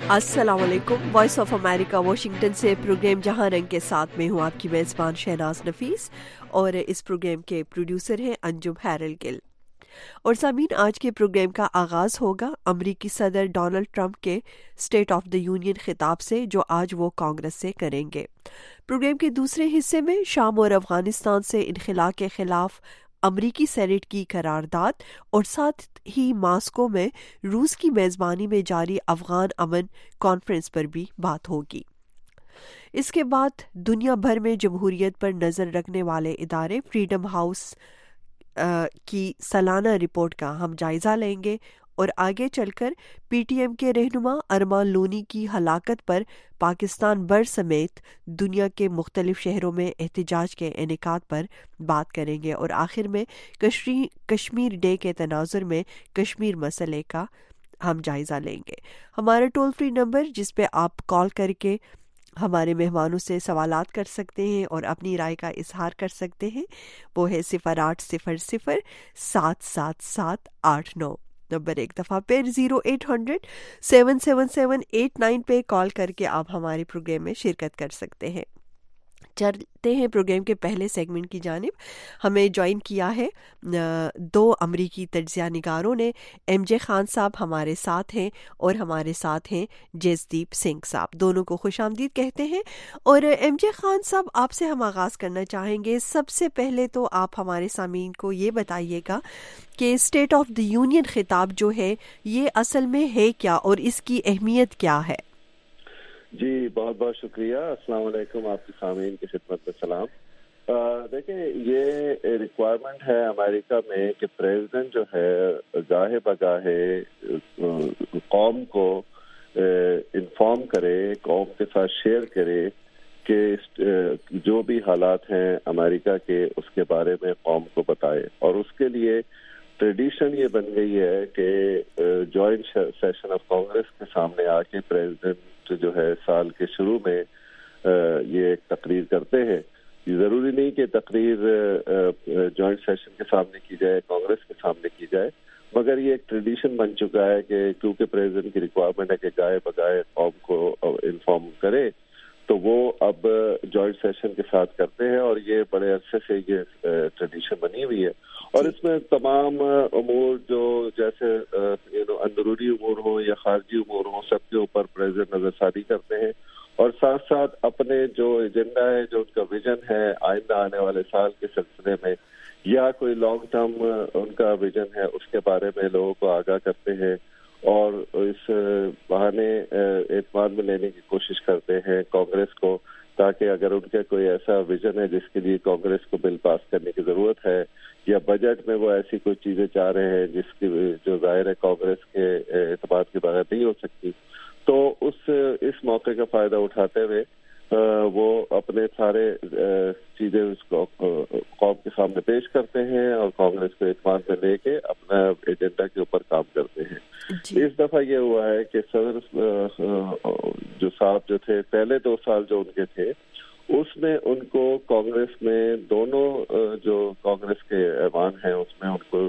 अस्सलाम वालेकुम। Voice of America Washington से प्रोग्राम जहां रंग के साथ में हूं आपकी मेज़बान शहनाज नफीस और इस प्रोग्राम के प्रोड्यूसर हैं अंजुम हैरल गिल। और सामीन, आज के प्रोग्राम का आगाज़ होगा अमरीकी सदर डोनाल्ड ट्रंप के स्टेट ऑफ द यूनियन खिताब से, जो आज वो कांग्रेस से करेंगे। प्रोग्राम के दूसरे हिस्से में शाम और अफगानिस्तान से इनखला के खिलाफ अमरीकी सेनेट की करारदाद और साथ ही मास्को में रूस की मेज़बानी में जारी अफगान अमन कॉन्फ्रेंस पर भी बात होगी। इसके बाद दुनिया भर में जमहूरियत पर नज़र रखने वाले इदारे फ्रीडम हाउस की सालाना रिपोर्ट का हम जायज़ा लेंगे और आगे चलकर पीटीएम के रहनुमा अरमान लोनी की हलाकत पर पाकिस्तान भर समेत दुनिया के मुख्तलिफ शहरों में एहतजाज के इनेकाद पर बात करेंगे और आखिर में कश्मीर डे के तनाजुर में कश्मीर मसले का हम जायज़ा लेंगे। हमारा टोल फ्री नंबर जिस पे आप कॉल करके हमारे मेहमानों से सवालात कर सकते हैं और अपनी राय का इजहार कर सकते हैं, वो है 0800-777-89। नंबर एक दफ़ा फिर 0800-777-89 पे कॉल करके आप हमारे प्रोग्राम में शिरकत कर सकते हैं। चलते हैं प्रोग्राम के पहले सेगमेंट की जानिब। हमें ज्वाइन किया है दो अमरीकी तज्ज़िया निगारों ने। एमजे खान साहब हमारे साथ हैं और हमारे साथ हैं जसदीप सिंह साहब। दोनों को खुशामदीद कहते हैं। और एमजे खान साहब, आपसे हम आगाज़ करना चाहेंगे। सबसे पहले तो आप हमारे सामीन को ये बताइएगा कि स्टेट ऑफ द यूनियन खिताब जो है ये असल में है क्या और इसकी अहमियत क्या है? जी, बहुत बहुत शुक्रिया। अस्सलाम वालेकुम, आपकी सामीन की खिदमत में सलाम। देखें, ये रिक्वायरमेंट है अमेरिका में कि प्रेसिडेंट जो है गाहे बगाहे कौम को इन्फॉर्म करे, कौम के साथ शेयर करे कि जो भी हालात हैं अमेरिका के उसके बारे में कौम को बताए। और उसके लिए ट्रेडिशन ये बन गई है कि जॉइंट सेशन ऑफ कांग्रेस के सामने आके प्रेसिडेंट जो है साल के शुरू में ये एक तकरीर करते हैं। ये जरूरी नहीं कि तकरीर जॉइंट सेशन के सामने की जाए, कांग्रेस के सामने की जाए, मगर ये एक ट्रेडिशन बन चुका है कि क्योंकि प्रेसिडेंट की रिक्वायरमेंट है कि गाए बगाए कौम को इन्फॉर्म करे, तो वो अब जॉइंट सेशन के साथ करते हैं और ये बड़े अरसे से ये ट्रेडिशन बनी हुई है। और इसमें तमाम अमूर जो जैसे अंदरूनी उमूर हो या खारजी उमूर हो, सबके ऊपर प्रेसिडेंट नजरसानी करते हैं और साथ साथ अपने जो एजेंडा है, जो उनका विजन है आइंदा आने वाले साल के सिलसिले में या कोई लॉन्ग टर्म उनका विजन है, उसके बारे में लोगों को आगाह करते हैं और इस बहाने एतमाद में लेने की कोशिश करते हैं कांग्रेस को, ताकि अगर उनका कोई ऐसा विजन है जिसके लिए कांग्रेस को बिल पास करने की जरूरत है या बजट में वो ऐसी कोई चीजें चाह रहे हैं जिसकी जो जाहिर है कांग्रेस के एतमाद के बगैर नहीं हो सकती, तो इस मौके का फायदा उठाते हुए वो अपने सारे चीजें उसको कौम के सामने पेश करते हैं और कांग्रेस को एतमाद में लेके अपना एजेंडा के ऊपर काम करते हैं। इस दफा ये हुआ है कि सदर जो साहब जो थे, पहले 2 साल जो उनके थे, उसमें उनको कांग्रेस में दोनों जो कांग्रेस के ऐवान हैं उसमें उनको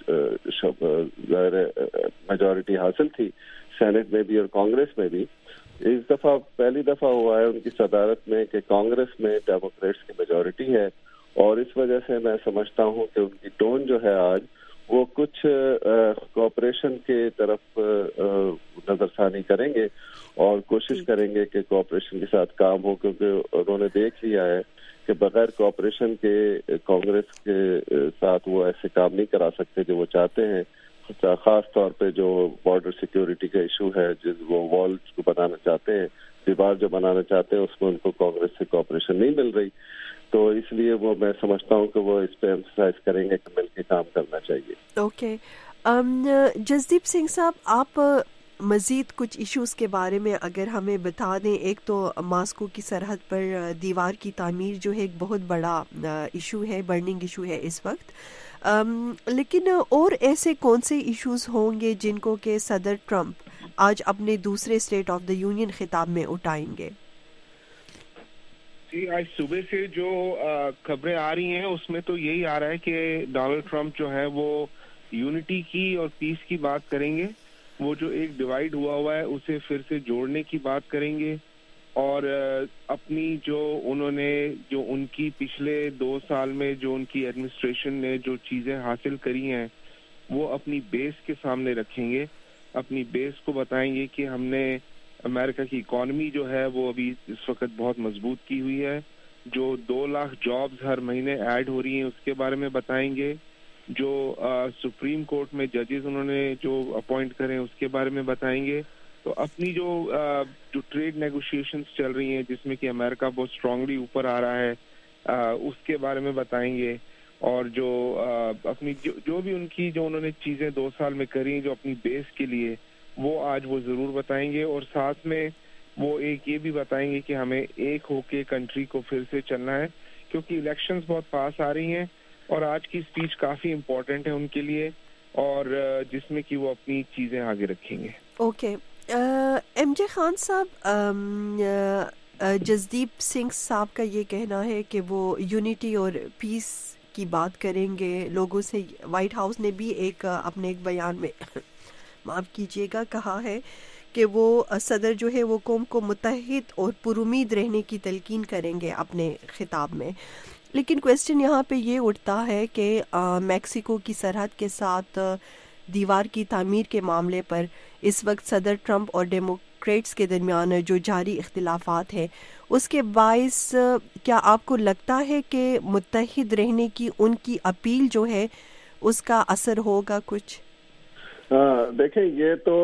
मेजॉरिटी हासिल थी, सेनेट में भी और कांग्रेस में भी। इस दफा पहली दफा हुआ है उनकी सदारत में कि कांग्रेस में डेमोक्रेट्स की मेजॉरिटी है और इस वजह से मैं समझता हूं कि उनकी टोन जो है आज वो कुछ कोऑपरेशन के तरफ नजरसानी करेंगे और कोशिश करेंगे कि कोऑपरेशन के साथ काम हो, क्योंकि उन्होंने देख लिया है कि बगैर कोऑपरेशन के कांग्रेस के साथ वो ऐसे काम नहीं करा सकते जो वो चाहते हैं। खास तौर पे जो बॉर्डर सिक्योरिटी का इशू है, जिस वो वॉल को बनाना चाहते हैं, दीवार जो बनाना चाहते हैं, उसमें उनको कांग्रेस से कोऑपरेशन नहीं मिल रही, तो इसलिए वो मैं समझता हूँ कि वो इस पे एम्फसाइज करेंगे कि मिलकर काम करना चाहिए। ओके, जसदीप सिंह साहब, आप मज़ीद कुछ इश्यूज़ के बारे में अगर हमें बता दें। एक तो मास्को की सरहद पर दीवार की तामीर जो है एक बहुत बड़ा इशू है, बर्निंग इशू है इस वक्त, लेकिन और ऐसे कौन से इश्यूज़ होंगे जिनको के सदर ट्रंप आज अपने दूसरे स्टेट ऑफ द यूनियन खिताब में उठाएंगे? जी, आज सुबह से जो खबरें आ रही हैं उसमें तो यही आ रहा है कि डोनाल्ड ट्रंप जो है वो यूनिटी की और पीस की बात करेंगे وہ جو ایک ڈیوائڈ ہوا ہے اسے پھر سے جوڑنے کی بات کریں گے، اور اپنی جو انہوں نے جو ان کی پچھلے 2 سال میں جو ان کی ایڈمنسٹریشن نے جو چیزیں حاصل کری ہیں وہ اپنی بیس کے سامنے رکھیں گے، اپنی بیس کو بتائیں گے کہ ہم نے امریکہ کی اکانومی جو ہے وہ ابھی اس وقت بہت مضبوط کی ہوئی ہے، جو 2 لاکھ جابز ہر مہینے ایڈ ہو رہی ہیں اس کے بارے میں بتائیں گے، جو سپریم کورٹ میں ججز انہوں نے جو اپوائنٹ کرے اس کے بارے میں بتائیں گے، تو اپنی جو ٹریڈ نیگوشیشنز چل رہی ہیں جس میں کہ امریکہ بہت اسٹرانگلی اوپر آ رہا ہے اس کے بارے میں بتائیں گے، اور جو اپنی جو بھی ان کی جو انہوں نے چیزیں 2 سال میں کری جو اپنی بیس کے لیے وہ آج وہ ضرور بتائیں گے، اور ساتھ میں وہ ایک یہ بھی بتائیں گے کہ ہمیں ایک ہو کے کنٹری کو پھر سے چلنا ہے، کیونکہ الیکشنز بہت پاس آ رہی ہیں اور آج کی اسپیچ کافی امپورٹنٹ ہے ان کے لیے، اور جس میں کہ وہ اپنی چیزیں آگے رکھیں گے۔ اوکے، ایم جے خان صاحب، جسدیپ سنگھ صاحب کا یہ کہنا ہے کہ وہ یونٹی اور پیس کی بات کریں گے لوگوں سے۔ وائٹ ہاؤس نے بھی اپنے ایک بیان میں معاف کیجیے گا کہا ہے کہ وہ صدر جو ہے وہ قوم کو متحد اور پرامید رہنے کی تلقین کریں گے اپنے خطاب میں، لیکن کویسچن یہاں پہ یہ اٹھتا ہے کہ میکسیکو کی سرحد کے ساتھ دیوار کی تعمیر کے معاملے پر اس وقت صدر ٹرمپ اور ڈیموکریٹس کے درمیان جو جاری اختلافات ہیں اس کے باعث کیا آپ کو لگتا ہے کہ متحد رہنے کی ان کی اپیل جو ہے اس کا اثر ہوگا کچھ؟ دیکھیں، یہ تو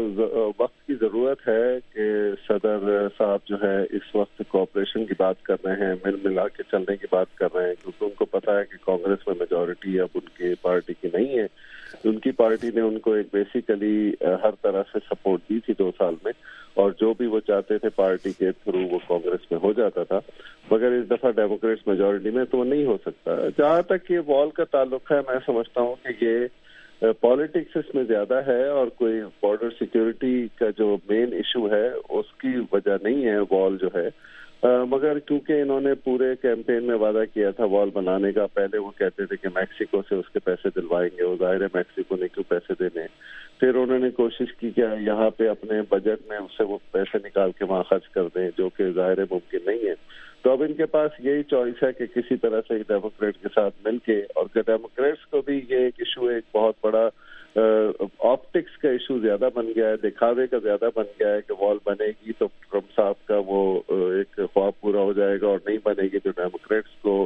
وقت کی ضرورت ہے کہ صدر صاحب جو ہے اس وقت کوآپریشن کی بات کر رہے ہیں، مل ملا کے چلنے کی بات کر رہے ہیں، کیونکہ ان کو پتا ہے کہ کانگریس میں میجورٹی اب ان کی پارٹی کی نہیں ہے۔ ان کی پارٹی نے ان کو ایک بیسیکلی ہر طرح سے سپورٹ دی تھی 2 سال میں، اور جو بھی وہ چاہتے تھے پارٹی کے تھرو وہ کانگریس میں ہو جاتا تھا، مگر اس دفعہ ڈیموکریٹس میجورٹی میں تو وہ نہیں ہو سکتا۔ جہاں تک یہ وال کا تعلق ہے، میں سمجھتا ہوں کہ یہ پالیٹکس اس میں زیادہ ہے، اور کوئی بارڈر سیکیورٹی کا جو مین ایشو ہے اس کی وجہ نہیں ہے وال جو ہے، مگر کیونکہ انہوں نے پورے کیمپین میں وعدہ کیا تھا وال بنانے کا۔ پہلے وہ کہتے تھے کہ میکسیکو سے اس کے پیسے دلوائیں گے، وہ ظاہر ہے میکسیکو نے کیوں پیسے دینے، پھر انہوں نے کوشش کی کہ یہاں پہ اپنے بجٹ میں اس سے وہ پیسے نکال کے وہاں خرچ کر دیں، جو کہ ظاہر ممکن نہیں ہے۔ تو اب ان کے پاس یہی چوائس ہے کہ کسی طرح سے ڈیموکریٹ کے ساتھ مل کے، اور ڈیموکریٹس کو بھی یہ ایک ایشو ایک بہت بڑا آپٹکس کا ایشو زیادہ بن گیا ہے، دکھاوے کا زیادہ بن گیا ہے کہ وال بنے گی تو ٹرمپ صاحب کا وہ ایک خواب پورا ہو جائے گا، اور نہیں بنے گی تو ڈیموکریٹس کو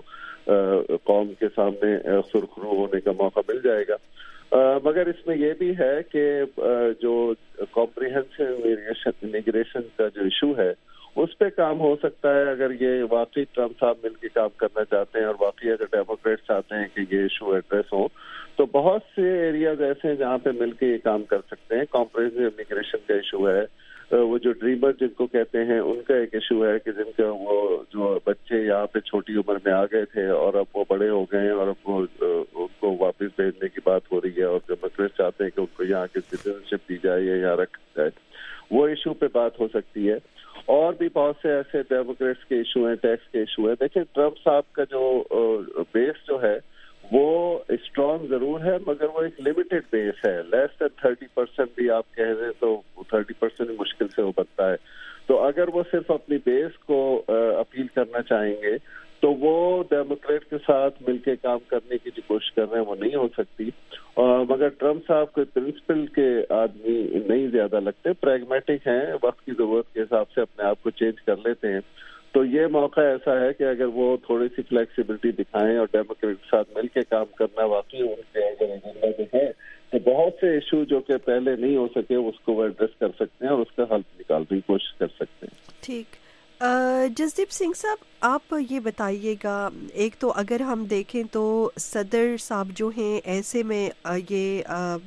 قوم کے سامنے سرخرو ہونے کا موقع مل جائے گا۔ مگر اس میں یہ بھی ہے کہ جو کمپریہنسو امیگریشن کا جو ایشو ہے اس پہ کام ہو سکتا ہے، اگر یہ واقعی ٹرمپ صاحب مل کے کام کرنا چاہتے ہیں، اور واقعی اگر ڈیموکریٹ چاہتے ہیں کہ یہ ایشو ایڈریس ہو، تو بہت سے ایریاز ایسے ہیں جہاں پہ مل کے یہ کام کر سکتے ہیں۔ کمپریہنسو امیگریشن کا ایشو ہے، وہ جو ڈریمر جن کو کہتے ہیں ان کا ایک ایشو ہے کہ جن کا وہ جو بچے یہاں پہ چھوٹی عمر میں آ گئے تھے اور اب وہ بڑے ہو گئے ہیں، اور اب وہ ان کو واپس بھیجنے کی بات ہو رہی ہے، اور ڈیموکریٹ چاہتے ہیں کہ ان کو یہاں کی سٹیزنشپ دی جائے یا یہاں رکھا جائے، وہ ایشو پہ بات ہو سکتی ہے۔ اور بھی بہت سے ایسے ڈیموکریٹس کے ایشو ہیں، ٹیکس کے ایشو ہیں۔ دیکھیں، ٹرمپ صاحب کا جو بیس جو ہے وہ اسٹرانگ ضرور ہے، مگر وہ ایک لمیٹڈ بیس ہے، لیس دین 30% بھی آپ کہہ رہے ہیں تو 30% مشکل سے وہ بنتا ہے۔ تو اگر وہ صرف اپنی بیس کو اپیل کرنا چاہیں گے تو وہ ڈیموکریٹ کے ساتھ مل کے کام کرنے کی جو کوشش کر رہے ہیں وہ نہیں ہو سکتی۔ مگر ٹرمپ صاحب کوئی پرنسپل کے آدمی نہیں زیادہ لگتے، پریگمیٹک ہیں، وقت کی ضرورت کے حساب سے اپنے آپ کو چینج کر لیتے ہیں۔ تو یہ موقع ایسا ہے کہ اگر وہ تھوڑی سی فلیکسیبلٹی دکھائیں اور ڈیموکریٹ کے ساتھ مل کے کام کرنا واقعی ان کے اگر ایجنڈا میں ہے، تو بہت سے ایشو جو کہ پہلے نہیں ہو سکے اس کو وہ ایڈریس کر سکتے ہیں اور اس کا حل نکالنے کی کوشش کر سکتے ہیں۔ ٹھیک، جسدیپ سنگھ صاحب آپ یہ بتائیے گا، ایک تو اگر ہم دیکھیں تو صدر صاحب جو ہیں ایسے میں یہ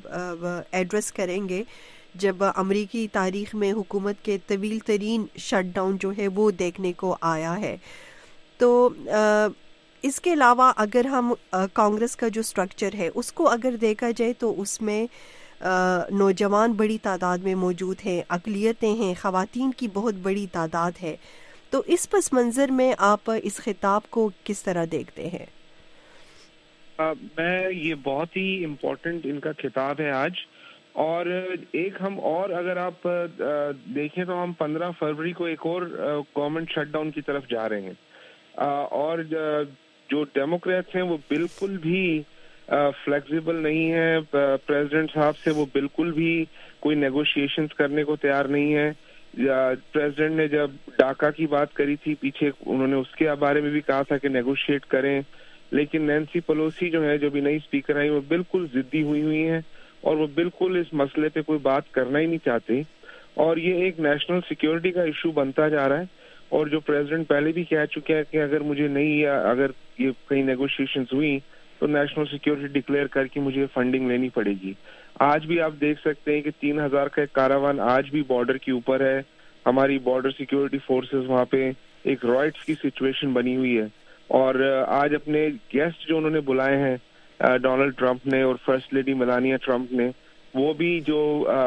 ایڈریس کریں گے جب امریکی تاریخ میں حکومت کے طویل ترین شٹ ڈاؤن جو ہے وہ دیکھنے کو آیا ہے، تو اس کے علاوہ اگر ہم کانگریس کا جو سٹرکچر ہے اس کو اگر دیکھا جائے تو اس میں نوجوان بڑی تعداد میں موجود ہیں، اقلیتیں ہیں، خواتین کی بہت بڑی تعداد ہے، تو اس پس منظر میں آپ اس خطاب کو کس طرح دیکھتے ہیں؟ میں یہ بہت ہی امپورٹنٹ ان کا خطاب ہے آج، اور ایک ہم اور اگر آپ دیکھیں تو ہم 15 فروری کو ایک اور گورنمنٹ شٹ ڈاؤن کی طرف جا رہے ہیں، اور جو ڈیموکریٹس ہیں وہ بالکل بھی فلیکسیبل نہیں ہے پریزیڈنٹ صاحب سے، وہ بالکل بھی کوئی نیگوشیشنز کرنے کو تیار نہیں ہے. پریزیڈنٹ نے جب ڈاکا کی بات کری تھی پیچھے، انہوں نے اس کے بارے میں بھی کہا تھا کہ نیگوشیٹ کریں، لیکن نینسی پلوسی جو ہے، جو بھی نئی اسپیکر آئی، وہ بالکل ضدی ہوئی ہیں اور وہ بالکل اس مسئلے پہ کوئی بات کرنا ہی نہیں چاہتے، اور یہ ایک نیشنل سیکیورٹی کا ایشو بنتا جا رہا ہے. اور جو پریزیڈنٹ پہلے بھی کہہ چکے ہیں کہ اگر مجھے نہیں، اگر یہ کہیں نیگوشیشنز ہوئی تو نیشنل سیکیورٹی ڈکلیئر کر کے مجھے فنڈنگ لینی پڑے گی. آج بھی آپ دیکھ سکتے ہیں کہ 3000 کا ایک کاراوان آج بھی بارڈر کے اوپر ہے. ہماری بارڈر سیکیورٹی فورسز وہاں پہ ایک رائٹس کی سچویشن بنی ہوئی ہے. اور آج اپنے گیسٹ جو انہوں نے بلائے ہیں ڈونلڈ ٹرمپ نے اور فرسٹ لیڈی میلانیا ٹرمپ نے، وہ بھی جو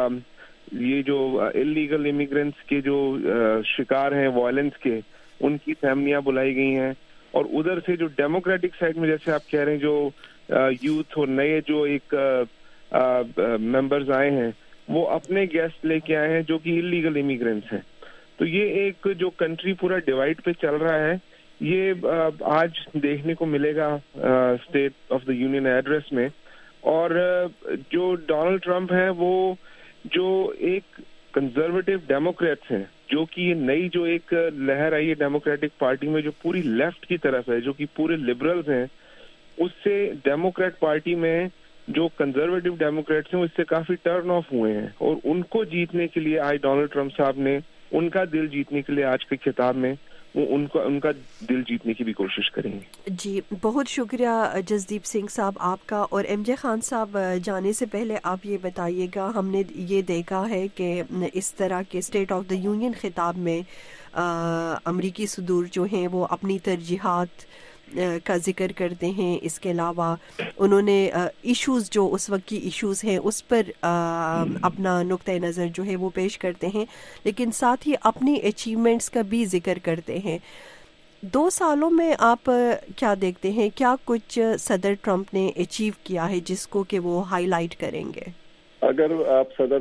یہ جو انلیگل امیگرینٹس کے جو شکار ہیں وائلنس کے، ان کی فیملیاں بلائی گئی ہیں. اور ادھر سے جو ڈیموکریٹک سائڈ میں جیسے آپ کہہ رہے ہیں جو یوتھ اور نئے جو ایک ممبرز آئے ہیں، وہ اپنے گیسٹ لے کے آئے ہیں جو کہ انلیگل امیگرینٹس ہیں. تو یہ ایک جو کنٹری پورا ڈیوائڈ پہ چل رہا ہے، یہ آج دیکھنے کو ملے گا state of the union address میں. اور جو ڈونلڈ ٹرمپ ہیں، وہ جو ایک کنزرویٹو ڈیموکریٹس ہیں، جو کہ یہ نئی جو ایک لہر آئی ہے ڈیموکریٹک پارٹی میں جو پوری لیفٹ کی طرف ہے، جو کہ پورے لبرلز ہیں، اس سے ڈیموکریٹ پارٹی میں جو کنزرویٹو ڈیموکریٹس ہیں اس سے کافی ٹرن آف ہوئے ہیں. اور ان کو جیتنے کے لیے آج ڈونلڈ ٹرمپ صاحب نے، ان کا دل جیتنے کے لیے آج کے خطاب میں وہ ان کا دل جیتنے کی بھی کوشش کریں گے. جی بہت شکریہ جسدیپ سنگھ صاحب آپ کا. اور ایم جے خان صاحب جانے سے پہلے آپ یہ بتائیے گا، ہم نے یہ دیکھا ہے کہ اس طرح کے اسٹیٹ آف دا یونین خطاب میں امریکی صدور جو ہیں وہ اپنی ترجیحات کا ذکر کرتے ہیں. اس کے علاوہ انہوں نے ایشوز جو اس وقت کی ایشوز ہیں اس پر اپنا نقطۂ نظر جو ہے وہ پیش کرتے ہیں، لیکن ساتھ ہی اپنی اچیومنٹس کا بھی ذکر کرتے ہیں. 2 سالوں میں آپ کیا دیکھتے ہیں، کیا کچھ صدر ٹرمپ نے اچیو کیا ہے جس کو کہ وہ ہائی لائٹ کریں گے؟ اگر آپ صدر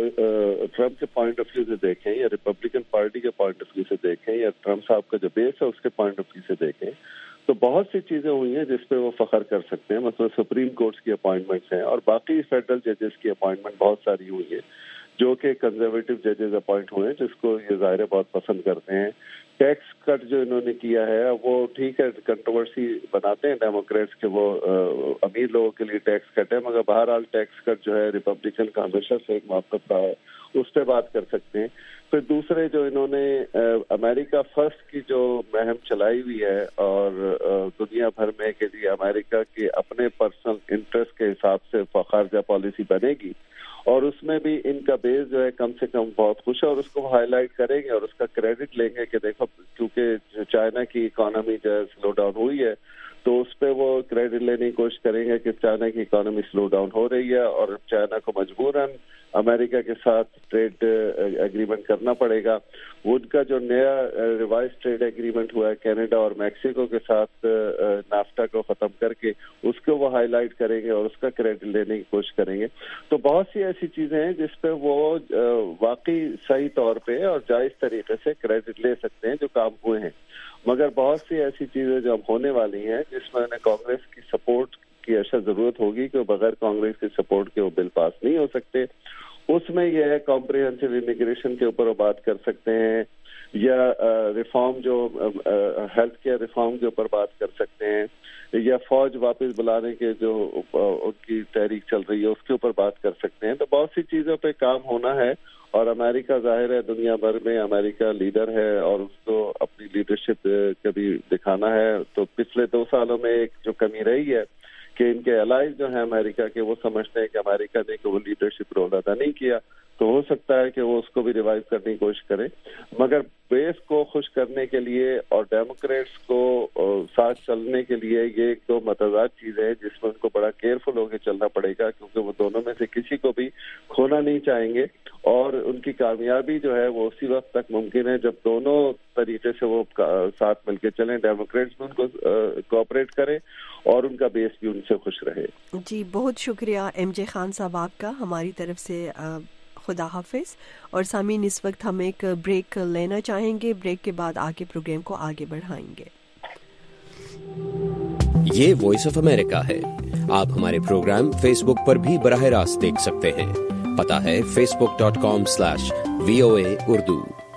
ٹرمپ کے پوائنٹ آف ویو سے دیکھیں یا ریپبلکن پارٹی کے پوائنٹ آف ویو سے دیکھیں یا ٹرمپ صاحب کا جو بیس ہے اس کے پوائنٹ آف ویو سے دیکھیں، تو بہت سی چیزیں ہوئی ہیں جس پہ وہ فخر کر سکتے ہیں. مثلا سپریم کورٹس کی اپوائنٹمنٹس ہیں اور باقی فیڈرل ججز کی اپوائنٹمنٹ بہت ساری ہوئی ہیں جو کہ کنزرویٹو ججز اپوائنٹ ہوئے ہیں، جس کو یہ ظاہر بہت پسند کرتے ہیں. ٹیکس کٹ جو انہوں نے کیا ہے وہ ٹھیک ہے، کنٹروورسی بناتے ہیں ڈیموکریٹس کہ وہ امیر لوگوں کے لیے ٹیکس کٹ ہے، مگر بہرحال ٹیکس کٹ جو ہے ریپبلکن کا ہمیشہ سے ایک موقف رہا ہے، اس پہ بات کر سکتے ہیں. پھر دوسرے جو انہوں نے امریکہ فرسٹ کی جو مہم چلائی ہوئی ہے اور دنیا بھر میں کہ جی امریکہ کے اپنے پرسنل انٹرسٹ کے حساب سے خارجہ پالیسی بنے گی، اور اس میں بھی ان کا بیس جو ہے کم سے کم بہت خوش ہے اور اس کو ہائی لائٹ کریں گے اور اس کا کریڈٹ لیں گے کہ دیکھو کیونکہ چائنا کی اکانومی جو ہے سلو ڈاؤن ہوئی ہے، تو اس پہ وہ کریڈٹ لینے کی کوشش کریں گے کہ چائنا کی اکانومی سلو ڈاؤن ہو رہی ہے اور چائنا کو مجبوراً امریکہ کے ساتھ ٹریڈ ایگریمنٹ کرنا پڑے گا. ان کا جو نیا ریوائز ٹریڈ ایگریمنٹ ہوا ہے کینیڈا اور میکسیکو کے ساتھ نافٹا کو ختم کر کے، اس کو وہ ہائی لائٹ کریں گے اور اس کا کریڈٹ لینے کی کوشش کریں گے. تو بہت سی ایسی چیزیں ہیں جس پہ وہ واقعی صحیح طور پہ اور جائز طریقے سے کریڈٹ لے سکتے ہیں جو کام ہوئے ہیں. مگر بہت سی ایسی چیزیں جو اب ہونے والی ہیں جس میں انہیں کانگریس کی سپورٹ کی اشد ضرورت ہوگی کہ بغیر کانگریس کی سپورٹ کے وہ بل پاس نہیں ہو سکتے. اس میں یہ ہے کمپریہنسو امیگریشن کے اوپر وہ بات کر سکتے ہیں، یا ریفارم جو ہیلتھ کیئر ریفارم کے اوپر بات کر سکتے ہیں، یا فوج واپس بلانے کے جو ان کی تحریک چل رہی ہے اس کے اوپر بات کر سکتے ہیں. تو بہت سی چیزوں پہ کام ہونا ہے اور امریکہ ظاہر ہے دنیا بھر میں امریکہ لیڈر ہے اور اس کو اپنی لیڈرشپ کبھی دکھانا ہے. تو پچھلے 2 سالوں میں ایک جو کمی رہی ہے کہ ان کے الائز جو ہیں امریکہ کے وہ سمجھتے ہیں کہ امریکہ نے کہ وہ لیڈرشپ رول ادا نہیں کیا، تو ہو سکتا ہے کہ وہ اس کو بھی ریوائیو کرنے کی کوشش کریں. مگر بیس کو خوش کرنے کے لیے اور ڈیموکریٹس کو ساتھ چلنے کے لیے یہ ایک دو متضاد چیزیں ہیں جس میں ان کو بڑا کیئرفل ہو کے چلنا پڑے گا, کیونکہ وہ دونوں میں سے کسی کو بھی کھونا نہیں چاہیں گے. اور ان کی کامیابی جو ہے وہ اسی وقت تک ممکن ہے جب دونوں طریقے سے وہ ساتھ مل کے چلیں, ڈیموکریٹس بھی ان کو کوآپریٹ کریں اور ان کا بیس بھی ان سے خوش رہے. جی بہت شکریہ ایم جے خان صاحب آپ کا ہماری طرف سے. خدا حافظ. اور سامعین اس وقت ہم ایک بریک لینا چاہیں گے, بریک کے بعد آگے پروگرام کو آگے بڑھائیں گے. یہ وائس آف امریکہ ہے. آپ ہمارے پروگرام فیس بک پر بھی براہ راست دیکھ سکتے ہیں. پتہ ہے facebook.com/VOA اردو.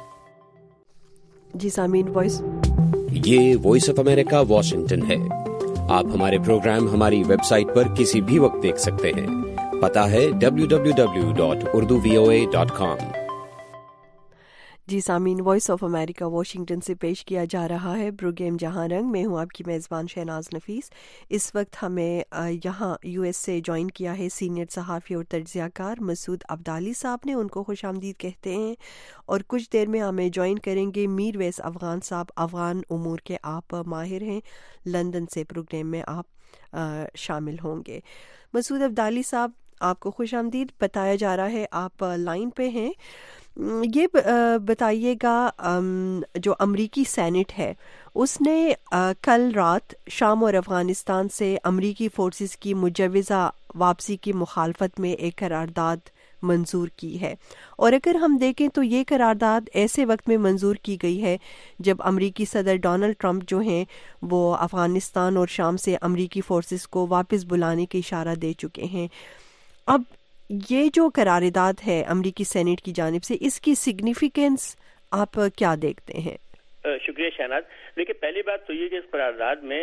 جی سامعین یہ وائس آف امریکہ واشنگٹن ہے. آپ ہمارے پروگرام ہماری ویب سائٹ پر کسی بھی وقت دیکھ سکتے ہیں. پتہ ہے www.urduvoa.com. جی سامعین, وائس آف امریکہ واشنگٹن سے پیش کیا جا رہا ہے پروگرام جہاں رنگ. میں ہوں آپ کی میزبان شہناز نفیس. اس وقت ہمیں یہاں یو ایس سے جوائن کیا ہے سینئر صحافی اور تجزیہ کار مسعود عبدالی صاحب نے. ان کو خوش آمدید کہتے ہیں. اور کچھ دیر میں ہمیں جوائن کریں گے میر ویس افغان صاحب. افغان امور کے آپ ماہر ہیں, لندن سے پروگرام میں آپ شامل ہوں گے. مسعود عبدالی صاحب آپ کو خوش آمدید. بتایا جا رہا ہے آپ لائن پہ ہیں. یہ بتائیے گا جو امریکی سینٹ ہے اس نے کل رات شام اور افغانستان سے امریکی فورسز کی مجوزہ واپسی کی مخالفت میں ایک قرارداد منظور کی ہے. اور اگر ہم دیکھیں تو یہ قرارداد ایسے وقت میں منظور کی گئی ہے جب امریکی صدر ڈونلڈ ٹرمپ جو ہیں وہ افغانستان اور شام سے امریکی فورسز کو واپس بلانے کی اشارہ دے چکے ہیں. اب یہ جو قرارداد ہے امریکی سینٹ کی جانب سے, اس کی سگنیفیکینس آپ کیا دیکھتے ہیں؟ شکریہ شہناز. دیکھیے پہلی بات تو یہ کہ اس قرارداد میں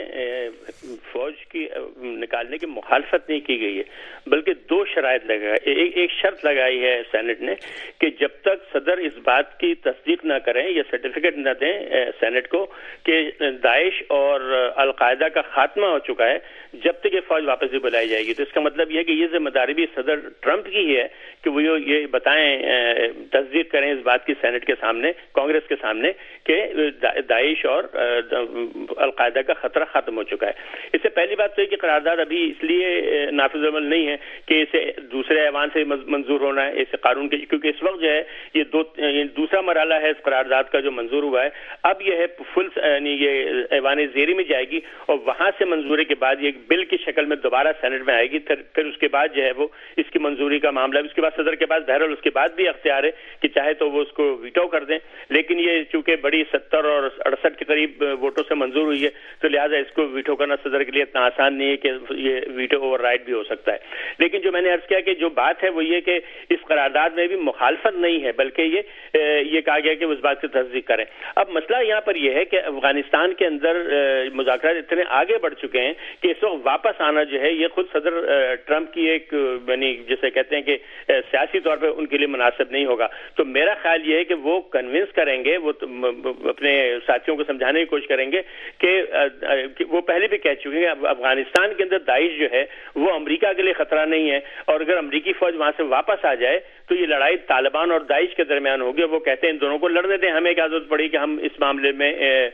فوج کی نکالنے کی مخالفت نہیں کی گئی ہے, بلکہ دو شرائط لگائی. ایک شرط لگائی ہے سینٹ نے کہ جب تک صدر اس بات کی تصدیق نہ کریں یا سرٹیفکیٹ نہ دیں سینٹ کو کہ داعش اور القاعدہ کا خاتمہ ہو چکا ہے, جب تک یہ فوج واپس بھی بلائی جائے گی. تو اس کا مطلب یہ ہے کہ یہ ذمہ داری بھی صدر ٹرمپ کی ہی ہے کہ وہ یہ بتائیں, تصدیق کریں اس بات کی سینٹ کے سامنے, کانگریس کے سامنے, کہ داعش اور القاعدہ کا خطرہ ختم ہو چکا ہے. اس سے پہلی بات تو یہ کہ قرارداد ابھی اس لیے نافذ عمل نہیں ہے کہ اسے دوسرے ایوان سے منظور ہونا ہے, اسے قانون کے, کیونکہ اس وقت جو ہے یہ دوسرا مرحلہ ہے اس قرارداد کا جو منظور ہوا ہے. اب یہ ہے فل یعنی یہ ایوان زیری میں جائے گی اور وہاں سے منظوری کے بعد یہ ایک بل کی شکل میں دوبارہ سینٹ میں آئے گی. پھر اس کے بعد جو ہے وہ اس کی منظوری کا معاملہ, اس کے بعد صدر کے پاس بہرحال اس کے بعد بھی اختیار ہے کہ چاہے تو وہ اس کو ویٹو کر دیں, لیکن یہ چونکہ بڑی 70 اور 68 کے قریب ووٹوں سے منظور ہوئی ہے تو لہٰذا اس کو ویٹو کرنا صدر کے لیے اتنا آسان نہیں ہے کہ یہ ویٹو اوور رائڈ بھی ہو سکتا ہے. لیکن جو میں نے عرض کیا کہ جو بات ہے وہ یہ کہ اس قرارداد میں بھی مخالفت نہیں ہے, بلکہ یہ کہا گیا کہ اس بات کی تصدیق کریں. اب مسئلہ یہاں پر یہ ہے کہ افغانستان کے اندر مذاکرات اتنے آگے بڑھ چکے ہیں کہ اس وقت واپس آنا جو ہے یہ خود صدر ٹرمپ کی ایک یعنی جسے کہتے ہیں کہ سیاسی طور پہ ان کے لیے مناسب نہیں ہوگا. تو میرا خیال یہ ہے کہ وہ کنونس کریں گے, وہ اپنے ساتھیوں کو سمجھانے کی کوشش کریں گے کہ وہ پہلے بھی کہہ چکے ہیں کہ افغانستان کے اندر داعش جو ہے وہ امریکہ کے لیے خطرہ نہیں ہے, اور اگر امریکی فوج وہاں سے واپس آ جائے تو یہ لڑائی طالبان اور داعش کے درمیان ہوگی. وہ کہتے ہیں ان دونوں کو لڑنے دیں, ہمیں کیا ضرورت پڑی کہ ہم اس معاملے میں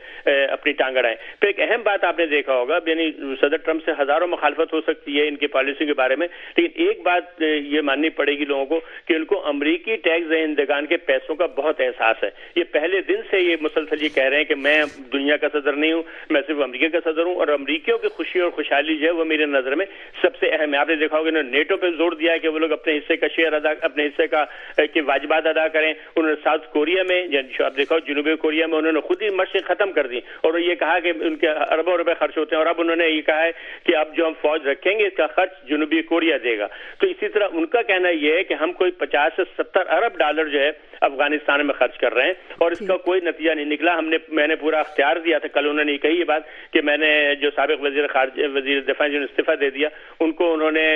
اپنی ٹانگ اڑائیں. پھر ایک اہم بات آپ نے دیکھا ہوگا, یعنی صدر ٹرمپ سے ہزاروں مخالفت ہو سکتی ہے ان کی پالیسی کے بارے میں, لیکن ایک بات یہ ماننی پڑے گی لوگوں کو کہ ان کو امریکی ٹیکس دہندگان کے پیسوں کا بہت احساس ہے. یہ پہلے دن سے یہ مسلسل یہ کہہ رہے ہیں کہ میں دنیا کا صدر نہیں ہوں, میں صرف امریکہ کا صدر ہوں, اور امریکیوں کی خوشی اور خوشحالی جو ہے وہ میرے نظر میں سب سے اہم ہے. آپ نے دیکھا ہوگا انہوں نے نیٹو پہ زور دیا ہے کہ وہ لوگ اپنے حصے کا شیئر اپنے حصے کا کے واجبات ادا کریں. انہوں نے ساؤتھ کوریا میں, آپ دیکھا جنوبی کوریا میں انہوں نے خود ہی مشقیں ختم کر دی اور یہ کہا کہ ان کے اربوں روپے خرچ ہوتے ہیں, اور اب انہوں نے یہ کہا ہے کہ اب جو ہم فوج رکھیں گے اس کا خرچ جنوبی کوریا دے گا. تو اسی طرح ان کا کہنا یہ ہے کہ ہم کوئی 50 سے 70 ارب ڈالر جو ہے افغانستان میں خرچ کر رہے ہیں اور اس کا کوئی نتیجہ نہیں نکلا. میں نے پورا اختیار دیا تھا, کل انہوں نے کہی یہ بات کہ میں نے جو سابق وزیر دفاع جو استعفیٰ دے دیا ان کو, انہوں نے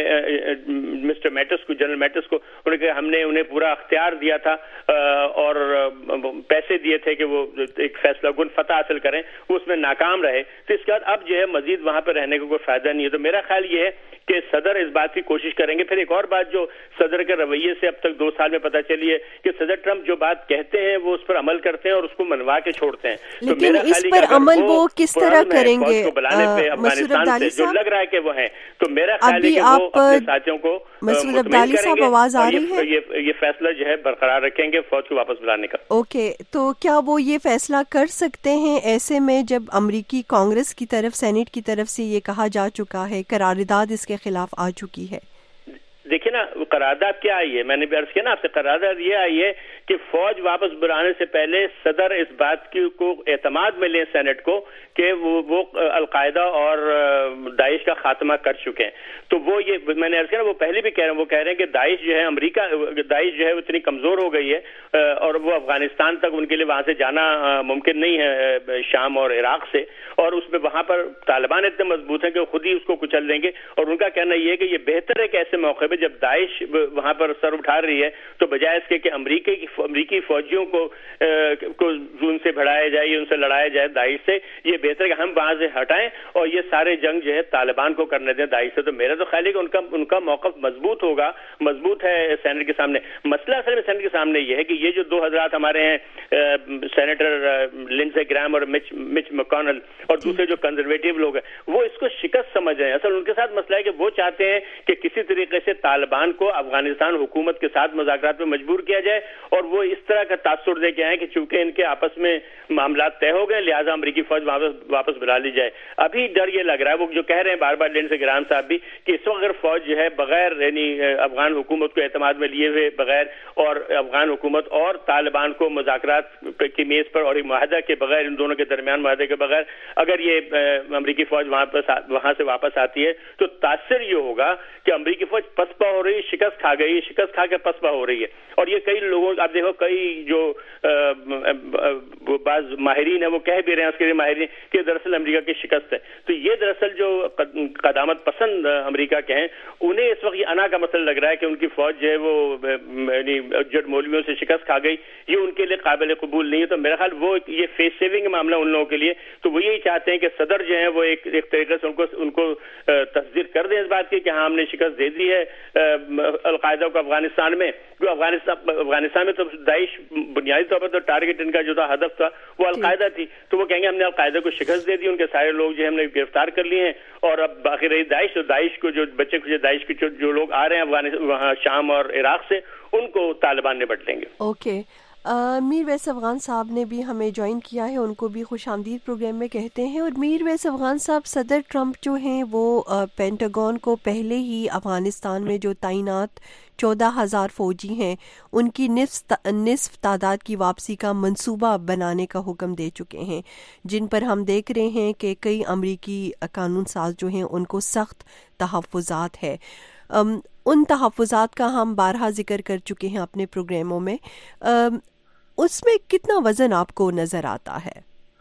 مسٹر میٹس کو, جنرل میٹس کو, انہوں نے کہا ہم نے انہیں پورا اختیار دیا تھا اور پیسے دیے تھے کہ وہ ایک فیصلہ کن فتح حاصل کریں, وہ اس میں ناکام رہے. تو اس کے بعد اب جو ہے مزید وہاں پہ رہنے کا کوئی فائدہ نہیں ہے. تو میرا خیال یہ ہے کہ کہ صدر اس بات کی کوشش کریں گے. پھر ایک اور بات جو صدر کے رویے سے اب تک 2 سال میں پتہ چلی ہے کہ صدر ٹرمپ جو بات کہتے ہیں وہ اس پر عمل کرتے ہیں اور اس کو منوا کے چھوڑتے ہیں. لیکن اس پر عمل وہ کس طرح کریں گے مسعود عبدالی صاحب؟ جو لگ رہا ہے کہ وہ ہیں, تو میرا خیال ہے کہ وہ اپنے ساتھیوں کو مسعود عبدالی صاحب آواز آ رہی ہے, یہ فیصلہ جو ہے برقرار رکھیں گے فوج کو واپس بلانے کا. اوکے, تو کیا وہ یہ فیصلہ کر سکتے ہیں ایسے میں جب امریکی کانگریس کی طرف, سینٹ کی طرف سے یہ کہا جا چکا ہے, قرارداد اس کے خلاف آ چکی ہے؟ دیکھیں نا قرارداد کیا آئی ہے, میں نے بھی عرض کیا نا آپ سے, قرارداد یہ آئی ہے کہ فوج واپس بلانے سے پہلے صدر اس بات کی کو اعتماد میں لیں سینٹ کو کہ وہ القاعدہ اور داعش کا خاتمہ کر چکے ہیں. تو وہ یہ میں نے عرض کیا نا, وہ پہلے بھی کہہ رہے ہیں, وہ کہہ رہے ہیں کہ داعش جو ہے امریکہ, داعش جو ہے وہ اتنی کمزور ہو گئی ہے اور وہ افغانستان تک ان کے لیے وہاں سے جانا ممکن نہیں ہے شام اور عراق سے, اور اس میں وہاں پر طالبان اتنے مضبوط ہیں کہ وہ خود ہی اس کو کچل دیں گے. اور ان کا کہنا یہ ہے کہ یہ بہتر ہے کہ ایسے موقع پہ جب داعش وہاں پر سر اٹھا رہی ہے تو بجائے اس کے کہ امریکی فوجیوں کو ان سے بھڑایا جائے یا ان سے لڑایا جائے داعش سے, یہ بہتر ہے کہ ہم وہاں سے ہٹائیں اور یہ سارے جنگ جو ہے طالبان کو کرنے دیں داعش سے. تو میرا تو خیال ہے کہ ان کا موقف مضبوط ہوگا, مضبوط ہے سینٹ کے سامنے. مسئلہ اصل میں سینٹ کے سامنے یہ ہے کہ یہ جو 2 حضرات ہمارے ہیں, سینیٹر لنڈسے گرام اور مچ مکونل, اور دوسرے جو کنزرویٹو لوگ ہیں, وہ اس کو شکست سمجھ رہے ہیں. اصل ان کے ساتھ مسئلہ ہے کہ وہ چاہتے ہیں کہ کسی طریقے سے طالبان کو افغانستان حکومت کے ساتھ مذاکرات میں مجبور کیا جائے, اور وہ اس طرح کا تاثر دے کے آئے کہ چونکہ ان کے آپس میں معاملات طے ہو گئے لہٰذا امریکی فوج واپس بلا لی جائے. ابھی ڈر یہ لگ رہا ہے, وہ جو کہہ رہے ہیں بار بار لنڈسے گرام صاحب بھی, کہ اس وقت اگر فوج جو ہے بغیر یعنی افغان حکومت کو اعتماد میں لیے ہوئے بغیر, اور افغان حکومت اور طالبان کو مذاکرات کی میز پر اور ایک معاہدہ کے بغیر, ان دونوں کے درمیان معاہدے کے بغیر اگر یہ امریکی فوج وہاں سے واپس آتی ہے تو تاثر یہ ہوگا کہ امریکی فوج پسپا ہو رہی ہے, شکست کھا گئی, شکست کھا کے پسپا ہو رہی ہے. اور یہ کئی لوگوں, آپ دیکھو کئی جو بعض ماہرین ہیں وہ کہہ بھی رہے ہیں, اس کے لیے ماہرین, کہ دراصل امریکہ کی شکست ہے. تو یہ دراصل جو قدامت پسند امریکہ کے ہیں انہیں اس وقت یہ انا کا مسئلہ لگ رہا ہے کہ ان کی فوج جو ہے وہ یعنی جٹ مولویوں سے شکست کھا گئی, یہ ان کے لیے قابل قبول نہیں ہے. تو میرا خیال وہ یہ فیس سیونگ معاملہ ان لوگوں کے لیے, تو وہ یہی چاہتے ہیں کہ صدر جو ہیں وہ ایک طریقے سے ان کو تصدیق کر دیں اس بات کی کہ ہاں ہم نے شکست دے دی ہے القاعدہ کو افغانستان میں. افغانستان میں تو داعش بنیادی طور پر تو ٹارگٹ ان کا جو تھا, ہدف تھا, وہ القاعدہ تھی. تو وہ کہیں گے ہم نے القاعدہ کو شکست دے دی, ان کے سارے لوگ جو ہم نے گرفتار کر لیے ہیں, اور اب باقی رہی داعش. تو داعش کو جو بچے کچھ داعش کے جو لوگ آ رہے ہیں افغانستان وہاں شام اور عراق سے, ان کو طالبان نے بٹ لیں گے. اوکے, میر ویس افغان صاحب نے بھی ہمیں جوائن کیا ہے, ان کو بھی خوش آمدید پروگرام میں کہتے ہیں. اور میر ویس افغان صاحب, صدر ٹرمپ جو ہیں وہ پینٹاگون کو پہلے ہی افغانستان میں جو تعینات 14,000 فوجی ہیں ان کی نصف تعداد کی واپسی کا منصوبہ بنانے کا حکم دے چکے ہیں, جن پر ہم دیکھ رہے ہیں کہ کئی امریکی قانون ساز جو ہیں ان کو سخت تحفظات ہے. ان تحفظات کا ہم بارہا ذکر کر چکے ہیں اپنے پروگراموں میں. اس میں کتنا وزن آپ کو نظر آتا ہے؟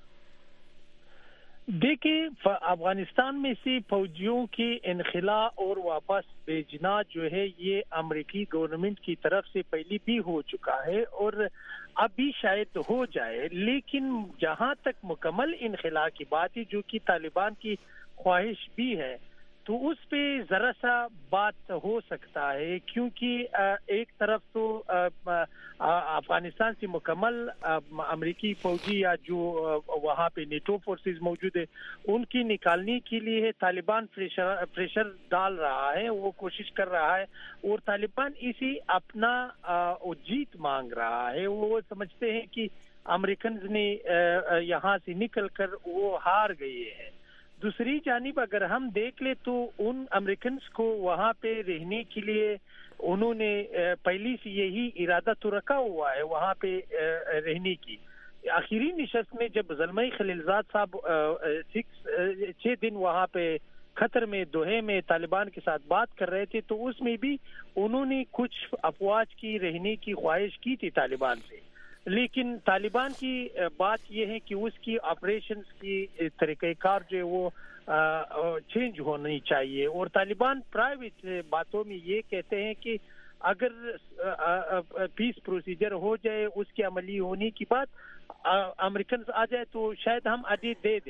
دیکھیں, افغانستان میں سے فوجیوں کے انخلاء اور واپس بھیجنا جو ہے یہ امریکی گورنمنٹ کی طرف سے پہلے بھی ہو چکا ہے اور اب بھی شاید ہو جائے. لیکن جہاں تک مکمل انخلاء کی بات ہے جو کہ طالبان کی خواہش بھی ہے, تو اس پہ ذرا سا بات ہو سکتا ہے, کیونکہ ایک طرف تو افغانستان سے مکمل امریکی فوجی یا جو وہاں پہ نیٹو فورسز موجود ہے ان کی نکالنے کے لیے طالبان پریشر ڈال رہا ہے, وہ کوشش کر رہا ہے, اور طالبان اسی اپنا جیت مانگ رہا ہے. وہ سمجھتے ہیں کہ امریکنز نے یہاں سے نکل کر وہ ہار گئے ہیں. دوسری جانب اگر ہم دیکھ لیں تو ان امریکنز کو وہاں پہ رہنے کے لیے انہوں نے پہلی سے یہی ارادہ تو رکھا ہوا ہے وہاں پہ رہنے کی. آخری نشست میں جب زلمئی خلیلزاد صاحب 6 دن وہاں پہ قطر میں دوحے میں طالبان کے ساتھ بات کر رہے تھے تو اس میں بھی انہوں نے کچھ افواج کی رہنے کی خواہش کی تھی طالبان سے, لیکن طالبان کی بات یہ ہے کہ اس کی آپریشنز کی طریقہ کار جو ہے وہ چینج ہونی چاہیے. اور طالبان پرائیویٹ باتوں میں یہ کہتے ہیں کہ اگر پیس پروسیجر ہو جائے, اس کی عملی ہونے کی بات امریکنز آ جائے تو شاید ہم عدید دے دیں.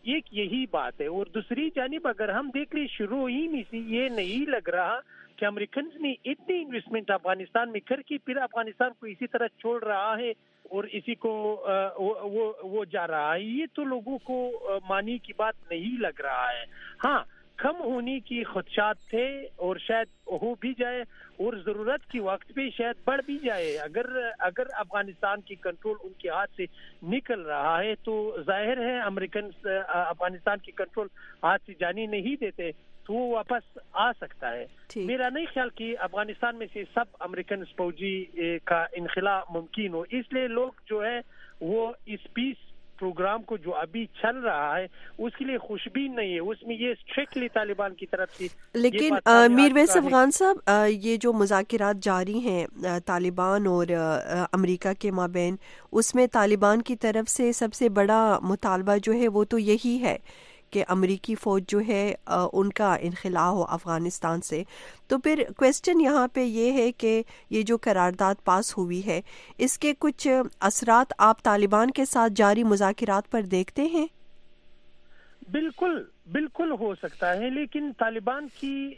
ایک یہی بات ہے. اور دوسری جانب اگر ہم دیکھ لیں شروع ہی میں سے یہ نہیں لگ رہا کہ امریکنز نے اتنی انویسٹمنٹ افغانستان میں کر کے پھر افغانستان کو اسی طرح چھوڑ رہا ہے اور اسی کو وہ جا رہا ہے. یہ تو لوگوں کو مانی کی بات نہیں لگ رہا ہے. ہاں کم ہونے کی خدشات تھے اور شاید ہو بھی جائے اور ضرورت کی وقت پہ شاید بڑھ بھی جائے. اگر افغانستان کی کنٹرول ان کے ہاتھ سے نکل رہا ہے تو ظاہر ہے امریکن افغانستان کی کنٹرول ہاتھ سے جانے نہیں دیتے تو وہ واپس آ سکتا ہے. میرا نہیں خیال کہ افغانستان میں سے سب امریکن فوجی کا انخلا ممکن ہو. اس لیے لوگ جو ہے وہ اس پیس پروگرام کو جو ابھی چل رہا ہے اس کے لیے خوشبین نہیں ہے. اس میں یہ اسٹرکٹلی طالبان کی طرف سے. لیکن میر ویس افغان صاحب یہ جو مذاکرات جاری ہیں طالبان اور امریکہ کے مابین اس میں طالبان کی طرف سے سب سے بڑا مطالبہ جو ہے وہ تو یہی ہے کہ امریکی فوج جو ہے ان کا انخلا ہو افغانستان سے. تو پھر کویسچن یہاں پہ یہ ہے کہ یہ جو قرارداد پاس ہوئی ہے اس کے کچھ اثرات آپ طالبان کے ساتھ جاری مذاکرات پر دیکھتے ہیں؟ بالکل ہو سکتا ہے لیکن طالبان کی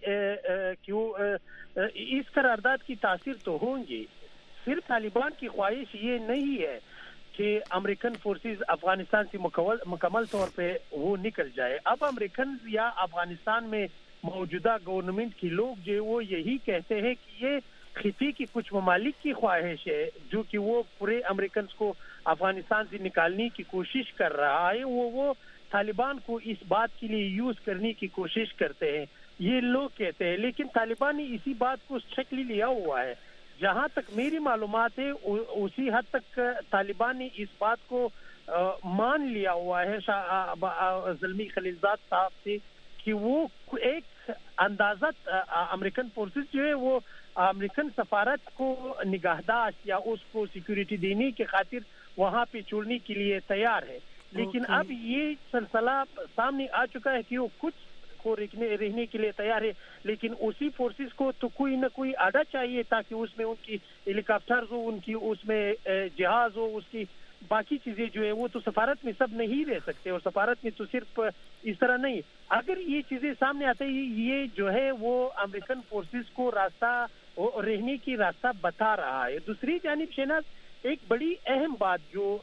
اس قرارداد کی تاثیر تو ہوں گی. صرف طالبان کی خواہش یہ نہیں ہے کہ امریکن فورسز افغانستان سے مکمل طور پہ وہ نکل جائے. اب امریکن یا افغانستان میں موجودہ گورنمنٹ کے لوگ جو وہ یہی کہتے ہیں کہ یہ خطے کی کچھ ممالک کی خواہش ہے جو کہ وہ پورے امریکنز کو افغانستان سے نکالنے کی کوشش کر رہا ہے. وہ طالبان کو اس بات کے لیے یوز کرنے کی کوشش کرتے ہیں یہ لوگ کہتے ہیں. لیکن طالبان نے اسی بات کو اسٹرکٹلی لیا ہوا ہے. جہاں تک میری معلومات ہے اسی حد تک طالبان نے اس بات کو مان لیا ہوا ہے زلمی خلیلزاد صاحب سے کہ وہ ایک اندازت امریکن فورسز جو ہے وہ امریکن سفارت کو نگہداشت یا اس کو سیکیورٹی دینے کے خاطر وہاں پہ چھوڑنے کے لیے تیار ہے. لیکن اب یہ سلسلہ سامنے آ چکا ہے کہ وہ کچھ کو رہنے کے لیے تیار ہے لیکن اسی فورسز کو تو کوئی نہ کوئی اڈا چاہیے تاکہ اس میں ان کی ہیلی کاپٹرز ہو, ان کی اس میں جہاز ہو, اس کی باقی چیزیں جو ہے وہ تو سفارت میں سب نہیں رہ سکتے اور سفارت میں تو صرف اس طرح نہیں. اگر یہ چیزیں سامنے آتے یہ جو ہے وہ امریکن فورسز کو راستہ رہنے کی راستہ بتا رہا ہے. دوسری جانب شہناز ایک بڑی اہم بات جو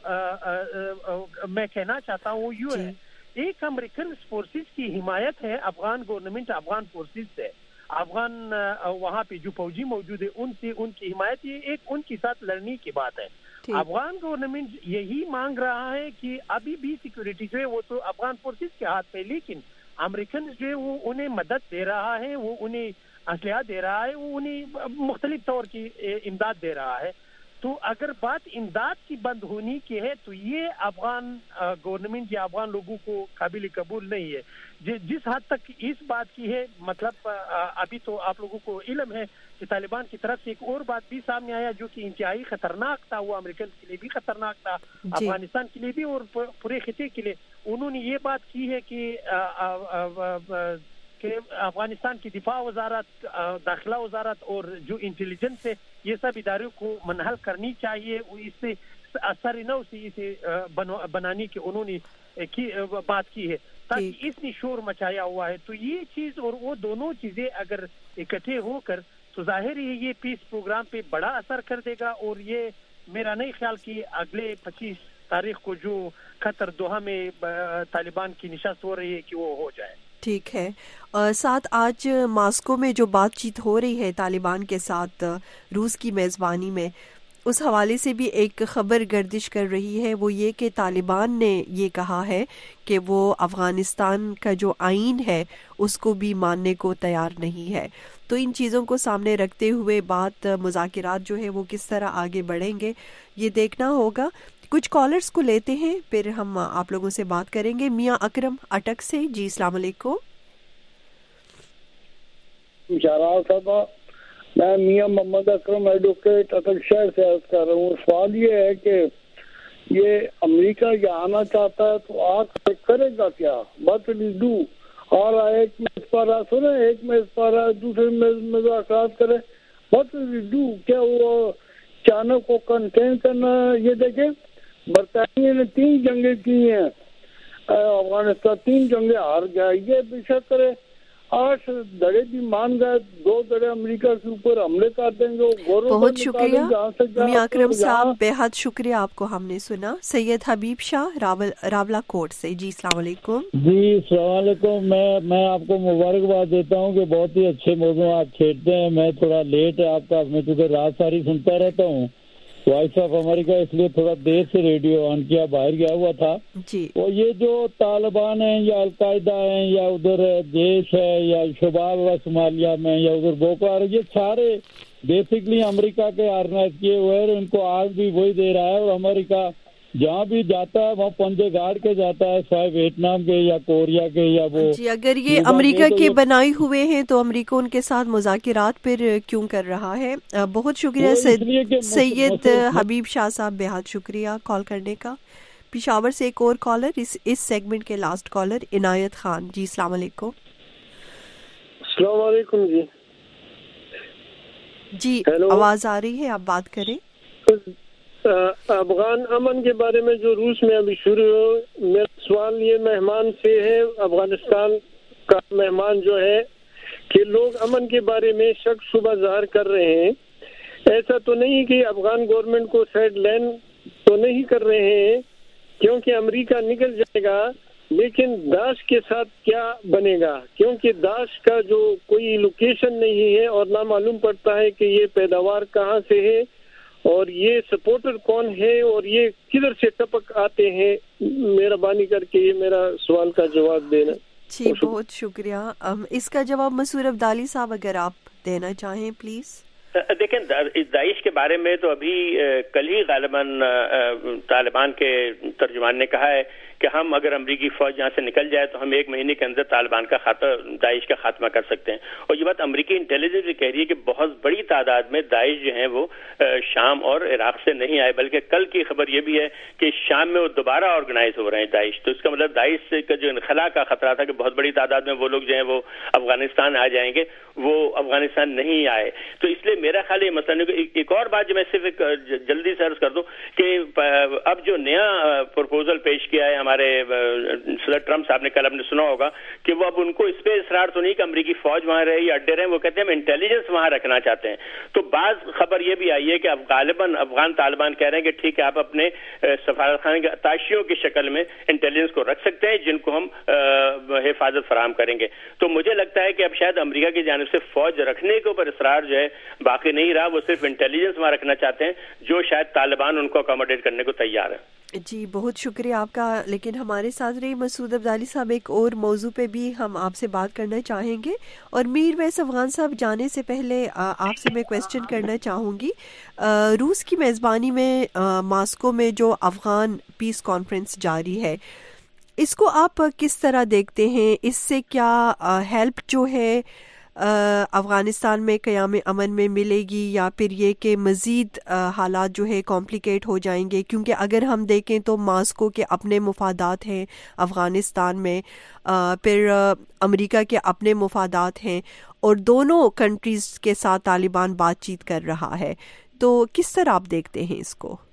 میں کہنا چاہتا ہوں وہ یوں ہے ایک امریکن فورسز کی حمایت ہے افغان گورنمنٹ افغان فورسز سے. افغان وہاں پہ جو فوجی موجود ہے ان سے ان کی حمایت یہ ایک ان کے ساتھ لڑنے کی بات ہے. افغان گورنمنٹ یہی مانگ رہا ہے کہ ابھی بھی سیکورٹی جو ہے وہ تو افغان فورسز کے ہاتھ پہ لیکن امریکن جو ہے وہ انہیں مدد دے رہا ہے, وہ انہیں اسلحہ دے رہا ہے, وہ انہیں مختلف طور کی امداد دے رہا ہے. تو اگر بات امداد کی بند ہونی کی ہے تو یہ افغان گورنمنٹ یا افغان لوگوں کو قابل قبول نہیں ہے. جس حد تک اس بات کی ہے مطلب ابھی تو آپ لوگوں کو علم ہے کہ طالبان کی طرف سے ایک اور بات بھی سامنے آیا جو کہ انتہائی خطرناک تھا, وہ امریکن کے لیے بھی خطرناک تھا, افغانستان کے لیے بھی اور پورے خطے کے لیے. انہوں نے یہ بات کی ہے کہ افغانستان کی دفاع وزارت, داخلہ وزارت اور جو انٹیلیجنس ہے یہ سب اداروں کو منحل کرنی چاہیے. اس سے اثر نو سے اسے بنانے کی انہوں نے بات کی ہے تاکہ اس نے شور مچایا ہوا ہے. تو یہ چیز اور وہ دونوں چیزیں اگر اکٹھے ہو کر تو ظاہر ہے یہ پیس پروگرام پہ بڑا اثر کر دے گا اور یہ میرا نہیں خیال کہ اگلے 25 تاریخ کو جو قطر دوحہ میں طالبان کی نشست ہو رہی ہے کہ وہ ہو جائے. ٹھیک ہے. ساتھ آج ماسکو میں جو بات چیت ہو رہی ہے طالبان کے ساتھ روس کی میزبانی میں, اس حوالے سے بھی ایک خبر گردش کر رہی ہے. وہ یہ کہ طالبان نے یہ کہا ہے کہ وہ افغانستان کا جو آئین ہے اس کو بھی ماننے کو تیار نہیں ہے. تو ان چیزوں کو سامنے رکھتے ہوئے بات مذاکرات جو ہے وہ کس طرح آگے بڑھیں گے یہ دیکھنا ہوگا. کچھ کالرز کو لیتے ہیں پھر ہم آپ لوگوں سے بات کریں گے. میاں اکرم اٹک سے, جی السلام علیکم. میں میاں محمد اکرم ایڈوکیٹ اٹک شہر سے عرض کر رہا ہوں. سوال یہ ہے کہ یہ امریکہ یہ آنا چاہتا ہے تو آج کرے گا کیا؟ بٹ ول ڈو اور ایک میں اس پر سنے ایک میں اس پر دوسرے میں مذاکرات کرے. بٹ ول ڈو کیا وہ چائنا کو کنٹین کرنا؟ یہ دیکھیں برطانیہ نے 3 جنگیں کی ہیں, افغانستان 3 جنگیں ہار گیا. یہ بے شک کرے 8 دڑے بھی مان گئے, 2 دڑے امریکہ کے اوپر حملے کر دیں گے. بہت شکریہ میاں اکرم صاحب, بے حد شکریہ, آپ کو ہم نے سنا. سید حبیب شاہ راولہ کوٹ سے. جی السلام علیکم. جی السلام علیکم. میں آپ کو مبارکباد دیتا ہوں کہ بہت ہی اچھے موضوع آپ چھیڑتے ہیں. میں تھوڑا لیٹ ہے آپ کا, میں چونکہ رات ساری سنتا رہتا ہوں وائس آف امریکہ, اس لیے تھوڑا دیر سے ریڈیو آن کیا, باہر گیا ہوا تھا. جی وہ یہ جو طالبان ہیں یا القاعدہ ہیں یا ادھر جیش ہے یا شباب و صومالیہ میں یا ادھر بوکو حرام, یہ سارے بیسکلی امریکہ کے آرگنائز کیے ہوئے ہیں. ان کو آگ بھی وہی دے رہا ہے, اور امریکہ جہاں بھی جاتا ہے وہاں پنجے گاڑ کے جاتا ہے, سوائے ویتنام کے یا کوریا کے یا وہ. جی اگر یہ امریکہ کے بنائے ہوئے ہیں تو امریکہ ان کے ساتھ مذاکرات پھر کیوں کر رہا ہے؟ بہت شکریہ سید حبیب شاہ صاحب, بے حد شکریہ کال کرنے کا. پشاور سے ایک اور کالر, اس سیگمنٹ کے لاسٹ کالر عنایت خان. جی السلام علیکم. السلام علیکم. جی آواز آ رہی ہے, آپ بات کریں. افغان امن کے بارے میں جو روس میں ابھی شروع ہو, میرا سوال یہ مہمان سے ہے, افغانستان کا مہمان جو ہے, کہ لوگ امن کے بارے میں شک شبہ ظاہر کر رہے ہیں. ایسا تو نہیں کہ افغان گورنمنٹ کو سائڈ لائن تو نہیں کر رہے ہیں, کیونکہ امریکہ نکل جائے گا, لیکن داعش کے ساتھ کیا بنے گا؟ کیونکہ داعش کا جو کوئی لوکیشن نہیں ہے اور نہ معلوم پڑتا ہے کہ یہ پیداوار کہاں سے ہے اور یہ سپورٹر کون ہے اور یہ کدھر سے ٹپک آتے ہیں. مہربانی کر کے یہ میرا سوال کا جواب دینا. جی بہت شکریہ. اس کا جواب مسعود عبدالی صاحب اگر آپ دینا چاہیں پلیز. دیکھیں داعش کے بارے میں تو ابھی کل ہی غالباً طالبان کے ترجمان نے کہا ہے کہ ہم اگر امریکی فوج یہاں سے نکل جائے تو ہم 1 مہینے کے اندر طالبان کا داعش کا خاتمہ کر سکتے ہیں. اور یہ بات امریکی انٹیلیجنس بھی کہہ رہی ہے کہ بہت بڑی تعداد میں داعش جو ہیں وہ شام اور عراق سے نہیں آئے, بلکہ کل کی خبر یہ بھی ہے کہ شام میں وہ دوبارہ آرگنائز ہو رہے ہیں داعش. تو اس کا مطلب داعش کا جو انخلا کا خطرہ تھا کہ بہت بڑی تعداد میں وہ لوگ جو ہیں وہ افغانستان آ جائیں گے, وہ افغانستان نہیں آئے. تو اس لیے میرا خیال یہ مسئلہ نہیں. ایک اور بات جو میں صرف ایک جلدی سے عرض کر دوں کہ اب جو نیا پروپوزل پیش کیا ہے ہمارے صدر ٹرمپ صاحب نے, کل آپ نے سنا ہوگا کہ وہ اب ان کو اس پہ اصرار تو نہیں کہ امریکی فوج وہاں رہے یا اڈے رہے, وہ کہتے ہیں ہم انٹیلیجنس وہاں رکھنا چاہتے ہیں. تو بعض خبر یہ بھی آئی ہے کہ اب غالباً افغان طالبان کہہ رہے ہیں کہ ٹھیک ہے آپ اپنے سفارت خانے کے اتاشیوں کی شکل میں انٹیلیجنس کو رکھ سکتے ہیں جن کو ہم حفاظت فراہم کریں گے. تو مجھے لگتا ہے کہ اب شاید امریکہ کی جانب سے فوج رکھنے کے اوپر اصرار جو ہے باقی نہیں رہا, وہ صرف انٹیلیجنس وہاں رکھنا چاہتے ہیں جو شاید طالبان ان کو اکوموڈیٹ کرنے کو تیار ہے. جی بہت شکریہ آپ کا. لیکن ہمارے ساتھ رہی مسعود عبدالی صاحب, ایک اور موضوع پہ بھی ہم آپ سے بات کرنا چاہیں گے. اور میر ویس افغان صاحب جانے سے پہلے آپ سے میں کویسچن کرنا چاہوں گی. روس کی میزبانی میں ماسکو میں جو افغان پیس کانفرنس جاری ہے, اس کو آپ کس طرح دیکھتے ہیں؟ اس سے کیا ہیلپ جو ہے افغانستان میں قیام امن میں ملے گی, یا پھر یہ کہ مزید حالات جو ہے کمپلیکیٹ ہو جائیں گے؟ کیونکہ اگر ہم دیکھیں تو ماسکو کے اپنے مفادات ہیں افغانستان میں, پھر امریکہ کے اپنے مفادات ہیں, اور دونوں کنٹریز کے ساتھ طالبان بات چیت کر رہا ہے. تو کس طرح آپ دیکھتے ہیں اس کو؟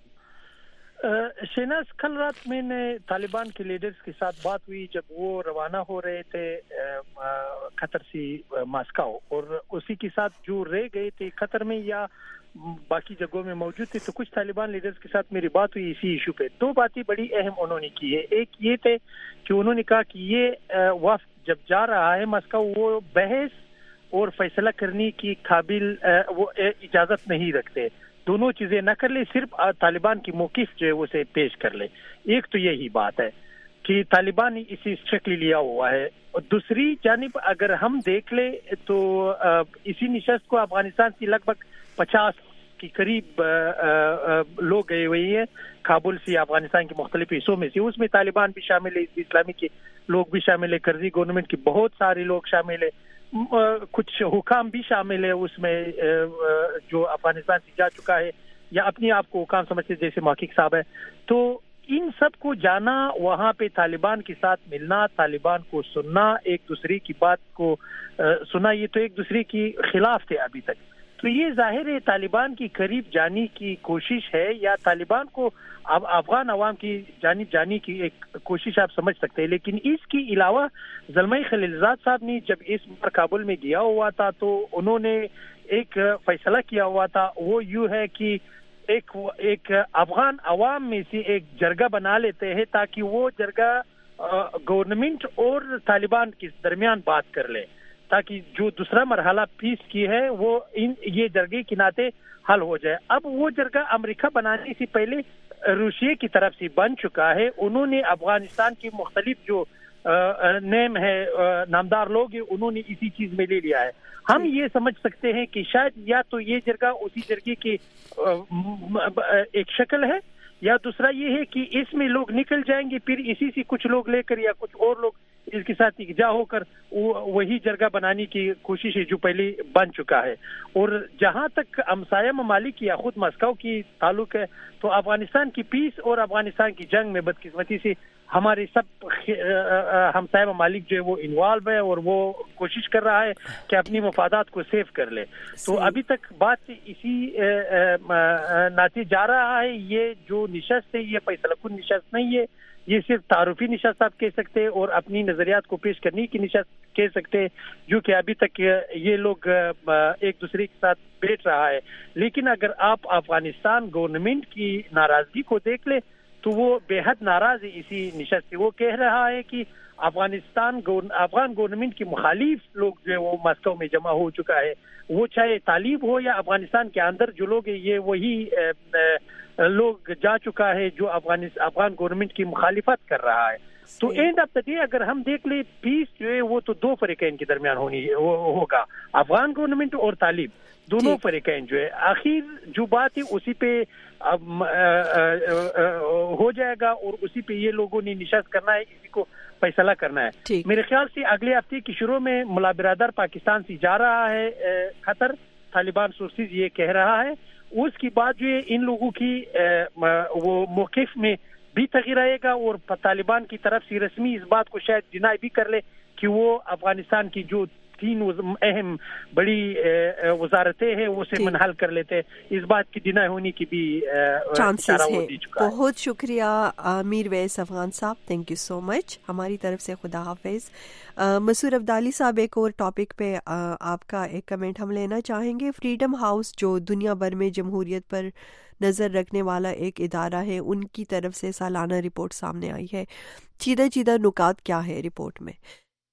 شہناز, کل رات میں نے طالبان کے لیڈرز کے ساتھ بات ہوئی جب وہ روانہ ہو رہے تھے قطر سے ماسکو, اور اسی کے ساتھ جو رہ گئے تھے قطر میں یا باقی جگہوں میں موجود تھے, تو کچھ طالبان لیڈرز کے ساتھ میری بات ہوئی اسی ایشو پہ. 2 باتیں بڑی اہم انہوں نے کی ہے. ایک یہ تھے کہ انہوں نے کہا کہ یہ وفد جب جا رہا ہے ماسکو, وہ بحث اور فیصلہ کرنے کی قابل وہ اجازت نہیں رکھتے. دونوں چیزیں نہ کر لے, صرف طالبان کی موقف جو ہے اسے پیش کر لے. ایک تو یہی بات ہے کہ طالبان نے اسے اسٹرکٹلی لیا ہوا ہے. اور دوسری جانب اگر ہم دیکھ لیں تو اسی نشست کو افغانستان کی لگ بھگ 50 کے قریب لوگ گئے ہوئے ہیں کابل سے افغانستان کے مختلف حصوں میں سے. اس میں طالبان بھی شامل ہے, اسلامی کے لوگ بھی شامل ہے, کرزی گورنمنٹ کے بہت سارے لوگ شامل ہے, کچھ حکام بھی شامل ہے اس میں جو افغانستان سے جا چکا ہے یا اپنے آپ کو حکام سمجھتے جیسے محقق صاحب ہے. تو ان سب کو جانا, وہاں پہ طالبان کے ساتھ ملنا, طالبان کو سننا, ایک دوسرے کی بات کو سنا, یہ تو ایک دوسرے کے خلاف تھے ابھی تک. तो ये जाहिर है तालिबान की करीब जाने की कोशिश है, या तालिबान को अब अफगान अवाम की जानिब जाने की एक कोशिश आप समझ सकते हैं। लेकिन इसके अलावा ज़ल्मई खलीलज़ाद साहब ने जब इस बार काबुल में गया हुआ था तो उन्होंने एक फैसला किया हुआ था, वो यूँ है कि एक अफगान अवाम में से एक जरगा बना लेते हैं ताकि वो जरगा गवर्नमेंट और तालिबान के दरमियान बात कर ले, ताकि जो दूसरा मरहला पीस की है वो ये जरगे के नाते हल हो जाए। अब वो जरगा अमेरिका बनाने से पहले रूसिया की तरफ से बन चुका है। उन्होंने अफगानिस्तान की मुख्तलिफ जो नेम है नामदार लोग हैं उन्होंने इसी चीज में ले लिया है। हम ये समझ सकते हैं कि शायद या तो ये जरगा उसी जरगे की एक शक्ल है, या दूसरा ये है कि इसमें लोग निकल जाएंगे, फिर इसी से कुछ लोग लेकर या कुछ और लोग इसके साथ इकजा होकर वही जरगा बनाने की कोशिश है जो पहले बन चुका है। और जहां तक हमसाया ममालिक या खुद मस्को की ताल्लुक है, तो अफगानिस्तान की पीस और अफगानिस्तान की जंग में बदकिस्मती से हमारे सब हमसाया ममालिक जो है वो इन्वॉल्व है और वो कोशिश कर रहा है कि अपनी मफादात को सेव कर ले। तो अभी तक बात इसी नाते जा रहा है। ये जो निशस्त है ये फैसलाकुन निशस्त नहीं है, ये सिर्फ तारुफी निशस्त आप कह सकते हैं और अपनी नजरियात को पेश करने की निशस्त कह सकते हैं, जो कि अभी तक ये लोग एक दूसरे के साथ बैठ रहा है। लेकिन अगर आप अफगानिस्तान गवर्नमेंट की नाराजगी को देख ले तो वो बेहद नाराज है इसी निशस्त से। वो कह रहा है कि अफगान गवर्नमेंट की मुखालिफ लोग जो है वो मस्को में जमा हो चुका है, वो चाहे तालिब हो या अफगानिस्तान के अंदर जो लोग हैं ये वही लोग जा चुका है जो अफगान गवर्नमेंट की मुखालिफत कर रहा है। तो एंड ऑफ द डे अगर हम देख ले पीस जो है वो तो दो फरीकैन के दरमियान होगा, अफगान गवर्नमेंट और तालिब दोनों फरीकैन जो है। आखिर जो बात है उसी पे हो जाएगा और उसी पे ये लोगों ने निशस्त करना है, इसी को फैसला करना है। मेरे ख्याल से अगले हफ्ते की शुरू में मुल्ला बिरादर पाकिस्तान से जा रहा है खतर, तालिबान सोर्सेज ये कह रहा है। उसके बाद जो है इन लोगों की वो मौक़िफ़ में भी तगीर आएगा और तालिबान की तरफ से रस्मी इस बात को शायद डिनाई भी कर ले कि वो अफगानिस्तान की जो 3 अहम बड़ी वजारतें हैं वो से मनहल कर लेते हैं। इस बात की डिनाई होने की भी चांसेस है। बहुत शुक्रिया आमिर वैस अफगान साहब, थैंक यू सो मच। हमारी तरफ से खुदा हाफिज। मसूर अब्दाली साहब, एक और टॉपिक पे आपका एक कमेंट हम लेना चाहेंगे। फ्रीडम हाउस जो दुनिया भर में जमहूरियत पर नज़र रखने वाला एक इदारा है, उनकी तरफ से सालाना रिपोर्ट सामने आई है। चीदा नुकात क्या है रिपोर्ट में?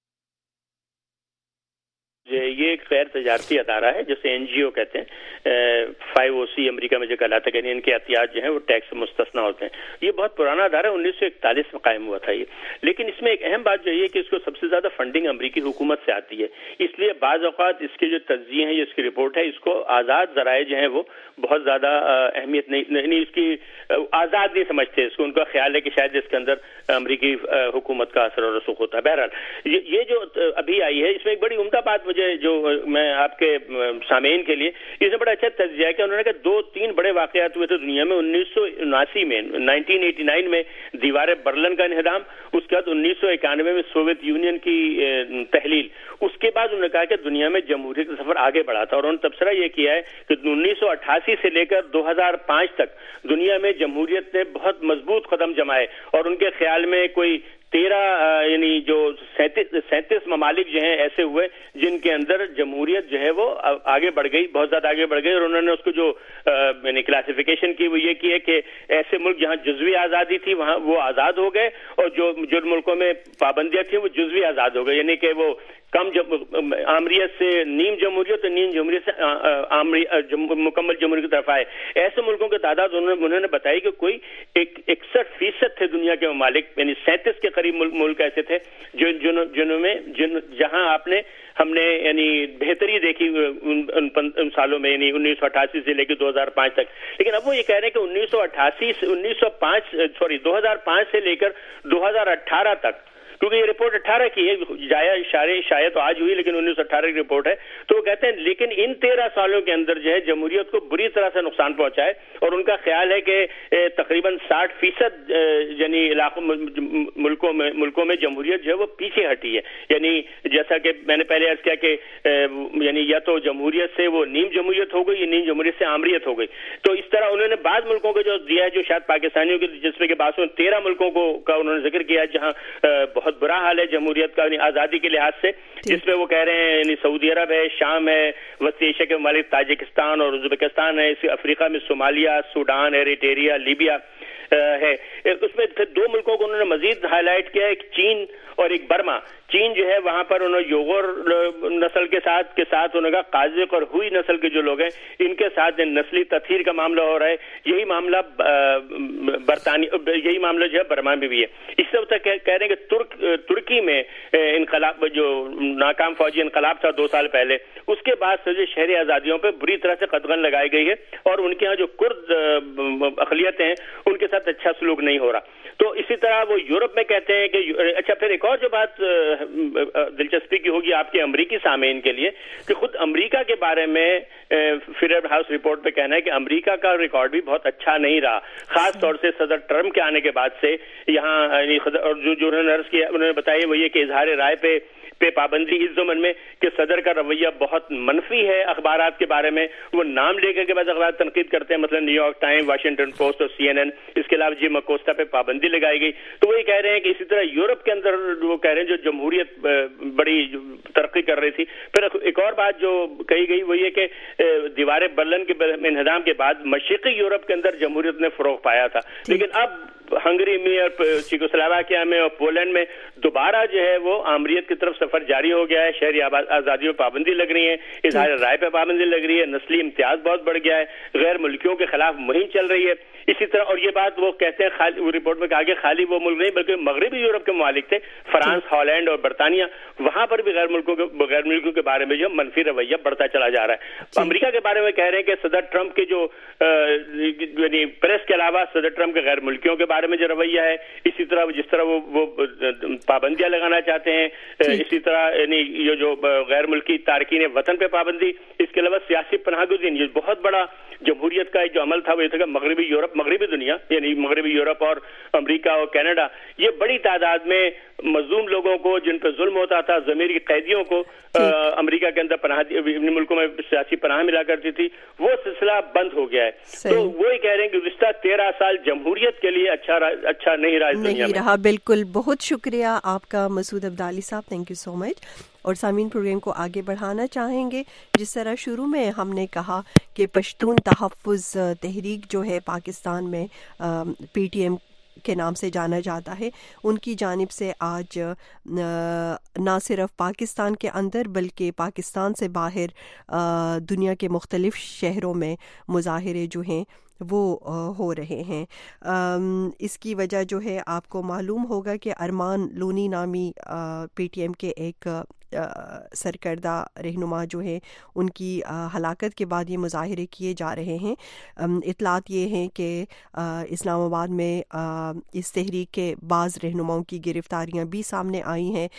ये एक गैर तजारती अदारा है जिसे एनजीओ कहते हैं। 5OC अमेरिका में जो कहलाता है, इनके एहतियात जो है वो टैक्स से मुस्तस्ना होते हैं। ये बहुत पुराना अदारा है, 1941 में कायम हुआ था ये। लेकिन इसमें एक अहम बात जो है कि इसको सबसे ज्यादा फंडिंग अमेरिकी हुकूमत से आती है, इसलिए बाज़ औक़ात इसके जो तज्ज़िये हैं, इसकी रिपोर्ट है, इसको आज़ाद ज़राए जो है वो बहुत ज्यादा अहमियत नहीं इसकी आज़ाद नहीं समझते इसको। उनका ख्याल है कि शायद इसके अंदर अमेरिकी हुकूमत का असर और रसूख होता है। बहरहाल ये जो अभी आई है इसमें एक बड़ी उम्दा बात मुझे जो मैं आपके सामीन के लिए इसने बड़ा अच्छा तज्जिया किया। उन्होंने कहा 2-3 बड़े वाक़यात हुए थे दुनिया में। 1979 में 1989 में दीवार बर्लिन का इन्हदाम, उसके बाद 1991 में सोवियत यूनियन की तहलील। उसके बाद उन्होंने कहा कि दुनिया में जमहूरियत का सफर आगे बढ़ा था और उन्होंने तबसरा यह किया है कि 1988 से लेकर 2005 तक दुनिया में जमहूरियत ने बहुत मजबूत कदम जमाए और उनके ख्याल में कोई 13 यानी जो 37 ममालिक जो हैं ऐसे हुए जिनके अंदर जमहूरियत जो है वो आगे बढ़ गई, बहुत ज्यादा आगे बढ़ गई। और उन्होंने उसको जो यानी क्लासिफिकेशन की वो ये की है कि ऐसे मुल्क जहां जुज़वी आज़ादी थी वहां वो आज़ाद हो गए और जो मुल्कों में पाबंदियां थी वो जुज़वी आज़ाद हो गए, यानी कि वो कम आमरीत से नीम जमहूरियत और नीम जमहूरियत से मुकम्मल जमहूरियत की तरफ आए। ऐसे मुल्कों की तादाद उन्होंने बताई कि कोई 61% थे दुनिया के ममालिक, यानी 37 के करीब मुल्क ऐसे थे जहां हमने यानी बेहतरी देखी उन सालों में, यानी 1988 से लेकर 2005 तक। लेकिन अब वो ये कह रहे हैं कि 2005 से लेकर 2018 तक کیونکہ یہ رپورٹ 18 کی ہے, شاید تو آج ہوئی لیکن 1918 کی رپورٹ ہے. تو وہ کہتے ہیں لیکن ان 13 سالوں کے اندر جو ہے جمہوریت کو بری طرح سے نقصان پہنچا ہے, اور ان کا خیال ہے کہ تقریباً 60% یعنی علاقوں ملکوں میں جمہوریت جو ہے وہ پیچھے ہٹی ہے. یعنی جیسا کہ میں نے پہلے عرض کیا کہ یعنی یا تو جمہوریت سے وہ نیم جمہوریت ہو گئی یا نیم جمہوریت سے آمریت ہو گئی. تو اس طرح انہوں نے بعض ملکوں کو جو دیا ہے جو شاید پاکستانیوں کے, جس میں کہ بعض 13 ملکوں کا انہوں نے ذکر کیا ہے جہاں بہت برا حال ہے جمہوریت کا یعنی آزادی کے لحاظ سے, جس میں وہ کہہ رہے ہیں یعنی سعودی عرب ہے, شام ہے, وسطی ایشیا کے ممالک تاجکستان اور ازبکستان ہے, افریقہ میں صومالیہ, سوڈان, ایریٹریا, لیبیا ہے. اس میں پھر 2 ملکوں کو انہوں نے مزید ہائی لائٹ کیا, ایک چین اور ایک برما. چین جو ہے وہاں پر انہوں یوغور نسل کے ساتھ انہوں نے قازق اور ہوئی نسل کے جو لوگ ہیں ان کے ساتھ نسلی تطہیر کا معاملہ ہو رہا ہے. یہی معاملہ یہی معاملہ جو ہے برما میں بھی ہے. اس سے کہہ رہے ہیں کہ ترکی میں انقلاب جو ناکام فوجی انقلاب تھا 2 سال پہلے, اس کے بعد سے جو شہری آزادیوں پہ بری طرح سے قدغن لگائی گئی ہے, اور ان کے ہاں جو کرد اقلیتیں ہیں ان کے ساتھ اچھا سلوک نہیں ہو رہا. تو اسی طرح وہ یورپ میں کہتے ہیں کہ اچھا پھر ایک اور جو بات دلچسپی کی ہوگی آپ کے امریکی سامعین کے لیے کہ خود امریکہ کے بارے میں فریڈم ہاؤس رپورٹ پہ کہنا ہے کہ امریکہ کا ریکارڈ بھی بہت اچھا نہیں رہا, خاص طور سے صدر ٹرمپ کے آنے کے بعد سے. یہاں اور جو انہوں نے عرض کیا, انہوں نے بتایا وہ یہ کہ اظہار رائے پہ پابندی اس ضمن میں کہ صدر کا رویہ بہت منفی ہے اخبارات کے بارے میں. وہ نام لے کر کے بعض اخبار تنقید کرتے ہیں, مثلا New York Time, Washington Post اور CNN. اس کے علاوہ جم اکوسٹا پہ پابندی لگائی گئی. تو وہی کہہ رہے ہیں کہ اسی طرح یورپ کے اندر وہ کہہ رہے ہیں جو جمہوریت بڑی ترقی کر رہی تھی. پھر ایک اور بات جو کہی گئی وہ یہ کہ دیوار برلن کے انہدام کے بعد مشرقی یورپ کے اندر جمہوریت نے فروغ پایا تھا, لیکن اب ہنگری میں اور چیکوسلواکیا میں اور پولینڈ میں دوبارہ جو ہے وہ آمریت کی طرف سفر جاری ہو گیا ہے. شہری آزادیوں پہ پابندی لگ رہی ہے, اظہار رائے پہ پابندی لگ رہی ہے, نسلی امتیاز بہت بڑھ گیا ہے, غیر ملکیوں کے خلاف مہم چل رہی ہے. اسی طرح اور یہ بات وہ کہتے ہیں خالی وہ رپورٹ میں کہا کہ خالی وہ ملک نہیں بلکہ مغربی یورپ کے ممالک تھے, فرانس, ہالینڈ اور برطانیہ, وہاں پر بھی غیر ملکوں کے بارے میں جو منفی رویہ بڑھتا چلا جا رہا ہے. امریکہ کے بارے میں کہہ رہے ہیں کہ صدر ٹرمپ کے جو یعنی پریس کے علاوہ صدر ٹرمپ کے غیر ملکیوں کے بارے میں جو رویہ ہے, اسی طرح جس طرح وہ پابندیاں لگانا چاہتے ہیں, اسی طرح یعنی یہ جو غیر ملکی تارکین وطن پہ پابندی, اس کے علاوہ سیاسی پناہ گزین, یہ بہت بڑا جمہوریت کا جو عمل تھا وہ یہ تھا کہ مغربی یورپ, مغربی دنیا یعنی مغربی یورپ اور امریکہ اور کینیڈا, یہ بڑی تعداد میں مظلوم لوگوں کو جن پہ ظلم ہوتا تھا, ضمیری قیدیوں کو امریکہ کے اندر پناہ اپنے ملکوں میں سیاسی پناہ ملا کرتی تھی, وہ سلسلہ بند ہو گیا ہے. تو وہی کہہ رہے ہیں کہ گزشتہ 13 سال جمہوریت کے لیے اچھا نہیں رہا اس دنیا میں. بالکل, بہت شکریہ آپ کا مسعود عبدالی صاحب, تھینک یو سو مچ. اور سامعین پروگرام کو آگے بڑھانا چاہیں گے. جس طرح شروع میں ہم نے کہا کہ پشتون تحفظ تحریک جو ہے پاکستان میں PTM کے نام سے جانا جاتا ہے, ان کی جانب سے آج نہ صرف پاکستان کے اندر بلکہ پاکستان سے باہر دنیا کے مختلف شہروں میں مظاہرے جو ہیں وہ ہو رہے ہیں. اس کی وجہ جو ہے آپ کو معلوم ہوگا کہ ارمان لونی نامی PTM کے ایک سرکردہ رہنما جو ہے ان کی ہلاکت کے بعد یہ مظاہرے کیے جا رہے ہیں. اطلاعات یہ ہیں کہ اسلام آباد میں اس تحریک کے بعض رہنماؤں کی گرفتاریاں بھی سامنے آئی ہیں.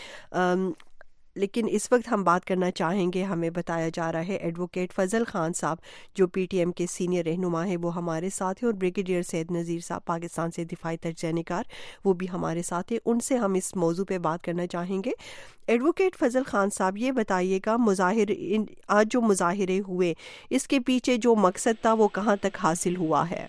لیکن اس وقت ہم بات کرنا چاہیں گے, ہمیں بتایا جا رہا ہے ایڈوکیٹ فضل خان صاحب جو PTM کے سینئر رہنما ہیں وہ ہمارے ساتھ ہیں, اور بریگیڈیئر سید نذیر صاحب پاکستان سے دفاعی تجزیہ نگار وہ بھی ہمارے ساتھ ہیں. ان سے ہم اس موضوع پہ بات کرنا چاہیں گے. ایڈوکیٹ فضل خان صاحب یہ بتائیے گا آج جو مظاہرے ہوئے اس کے پیچھے جو مقصد تھا وہ کہاں تک حاصل ہوا ہے؟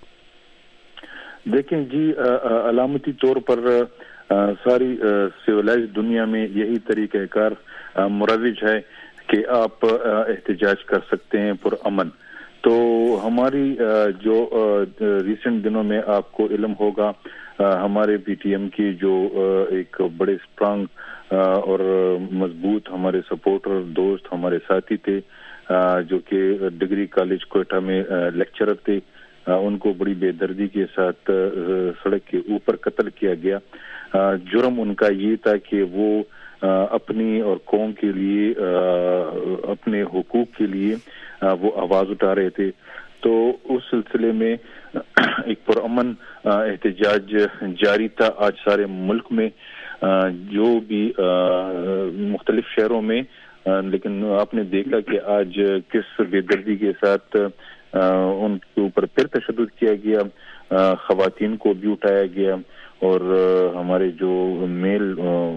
دیکھیں جی, علامتی طور پر ساری سیولائز دنیا میں یہی طریقہ کار مروج ہے کہ آپ احتجاج کر سکتے ہیں پر امن. تو ہماری جو ریسنٹ دنوں میں آپ کو علم ہوگا ہمارے PTM کی جو ایک بڑے اسٹرانگ اور مضبوط ہمارے سپورٹر دوست ہمارے ساتھی تھے جو کہ ڈگری کالج کوئٹہ میں لیکچرر تھے, ان کو بڑی بے دردی کے ساتھ سڑک کے اوپر قتل کیا گیا. جرم ان کا یہ تھا کہ وہ اپنی اور قوم کے لیے اپنے حقوق کے لیے وہ آواز اٹھا رہے تھے. تو اس سلسلے میں ایک پرامن احتجاج جاری تھا آج سارے ملک میں. جو بھی مختلف شہروں میں، لیکن آپ نے دیکھا کہ آج کس بے دردی کے ساتھ ان کے اوپر پھر تشدد کیا گیا، خواتین کو بھی اٹھایا گیا اور ہمارے جو میل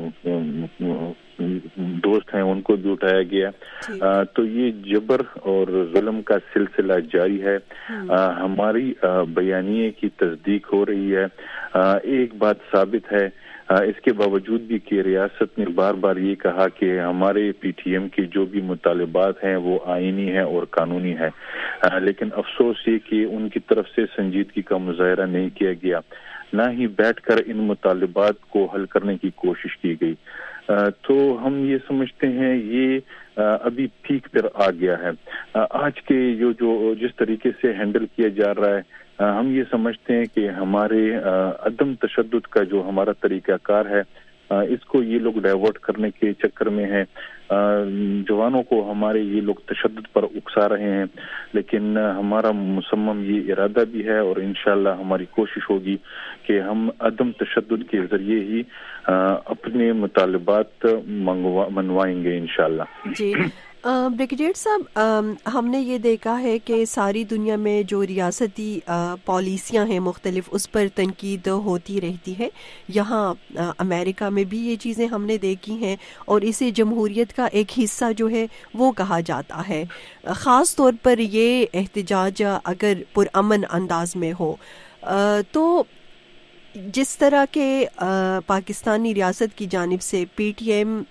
دوست ہیں ان کو بھی اٹھایا گیا. تو یہ جبر اور ظلم کا سلسلہ جاری ہے. ہماری بیانیے کی تصدیق ہو رہی ہے. ایک بات ثابت ہے اس کے باوجود بھی کہ ریاست نے بار بار یہ کہا کہ ہمارے پی ٹی ایم کے جو بھی مطالبات ہیں وہ آئینی ہیں اور قانونی ہیں، لیکن افسوس یہ کہ ان کی طرف سے سنجیدگی کا مظاہرہ نہیں کیا گیا، نہ ہی بیٹھ کر ان مطالبات کو حل کرنے کی کوشش کی گئی. تو ہم یہ سمجھتے ہیں یہ ابھی پیک پر آ گیا ہے. آج کے جو جس طریقے سے ہینڈل کیا جا رہا ہے، ہم یہ سمجھتے ہیں کہ ہمارے عدم تشدد کا جو ہمارا طریقہ کار ہے اس کو یہ لوگ ڈائیورٹ کرنے کے چکر میں ہیں. جوانوں کو ہمارے یہ لوگ تشدد پر اکسا رہے ہیں، لیکن ہمارا مصمم یہ ارادہ بھی ہے اور انشاءاللہ ہماری کوشش ہوگی کہ ہم عدم تشدد کے ذریعے ہی اپنے مطالبات منوائیں گے انشاءاللہ. جی بریگیڈیئر صاحب، ہم نے یہ دیکھا ہے کہ ساری دنیا میں جو ریاستی پالیسیاں ہیں مختلف، اس پر تنقید ہوتی رہتی ہے. یہاں امریکہ میں بھی یہ چیزیں ہم نے دیکھی ہیں اور اسے جمہوریت کا ایک حصہ جو ہے وہ کہا جاتا ہے. خاص طور پر یہ احتجاج اگر پرامن انداز میں ہو تو جس طرح کے پاکستانی ریاست کی جانب سے پی ٹی ایم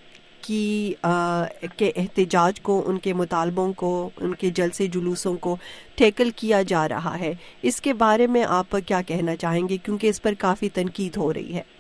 کے احتجاج کو، ان کے مطالبوں کو، ان کے جلسے جلوسوں کو ٹیکل کیا جا رہا ہے، اس کے بارے میں آپ کیا کہنا چاہیں گے؟ کیونکہ اس پر کافی تنقید ہو رہی ہے.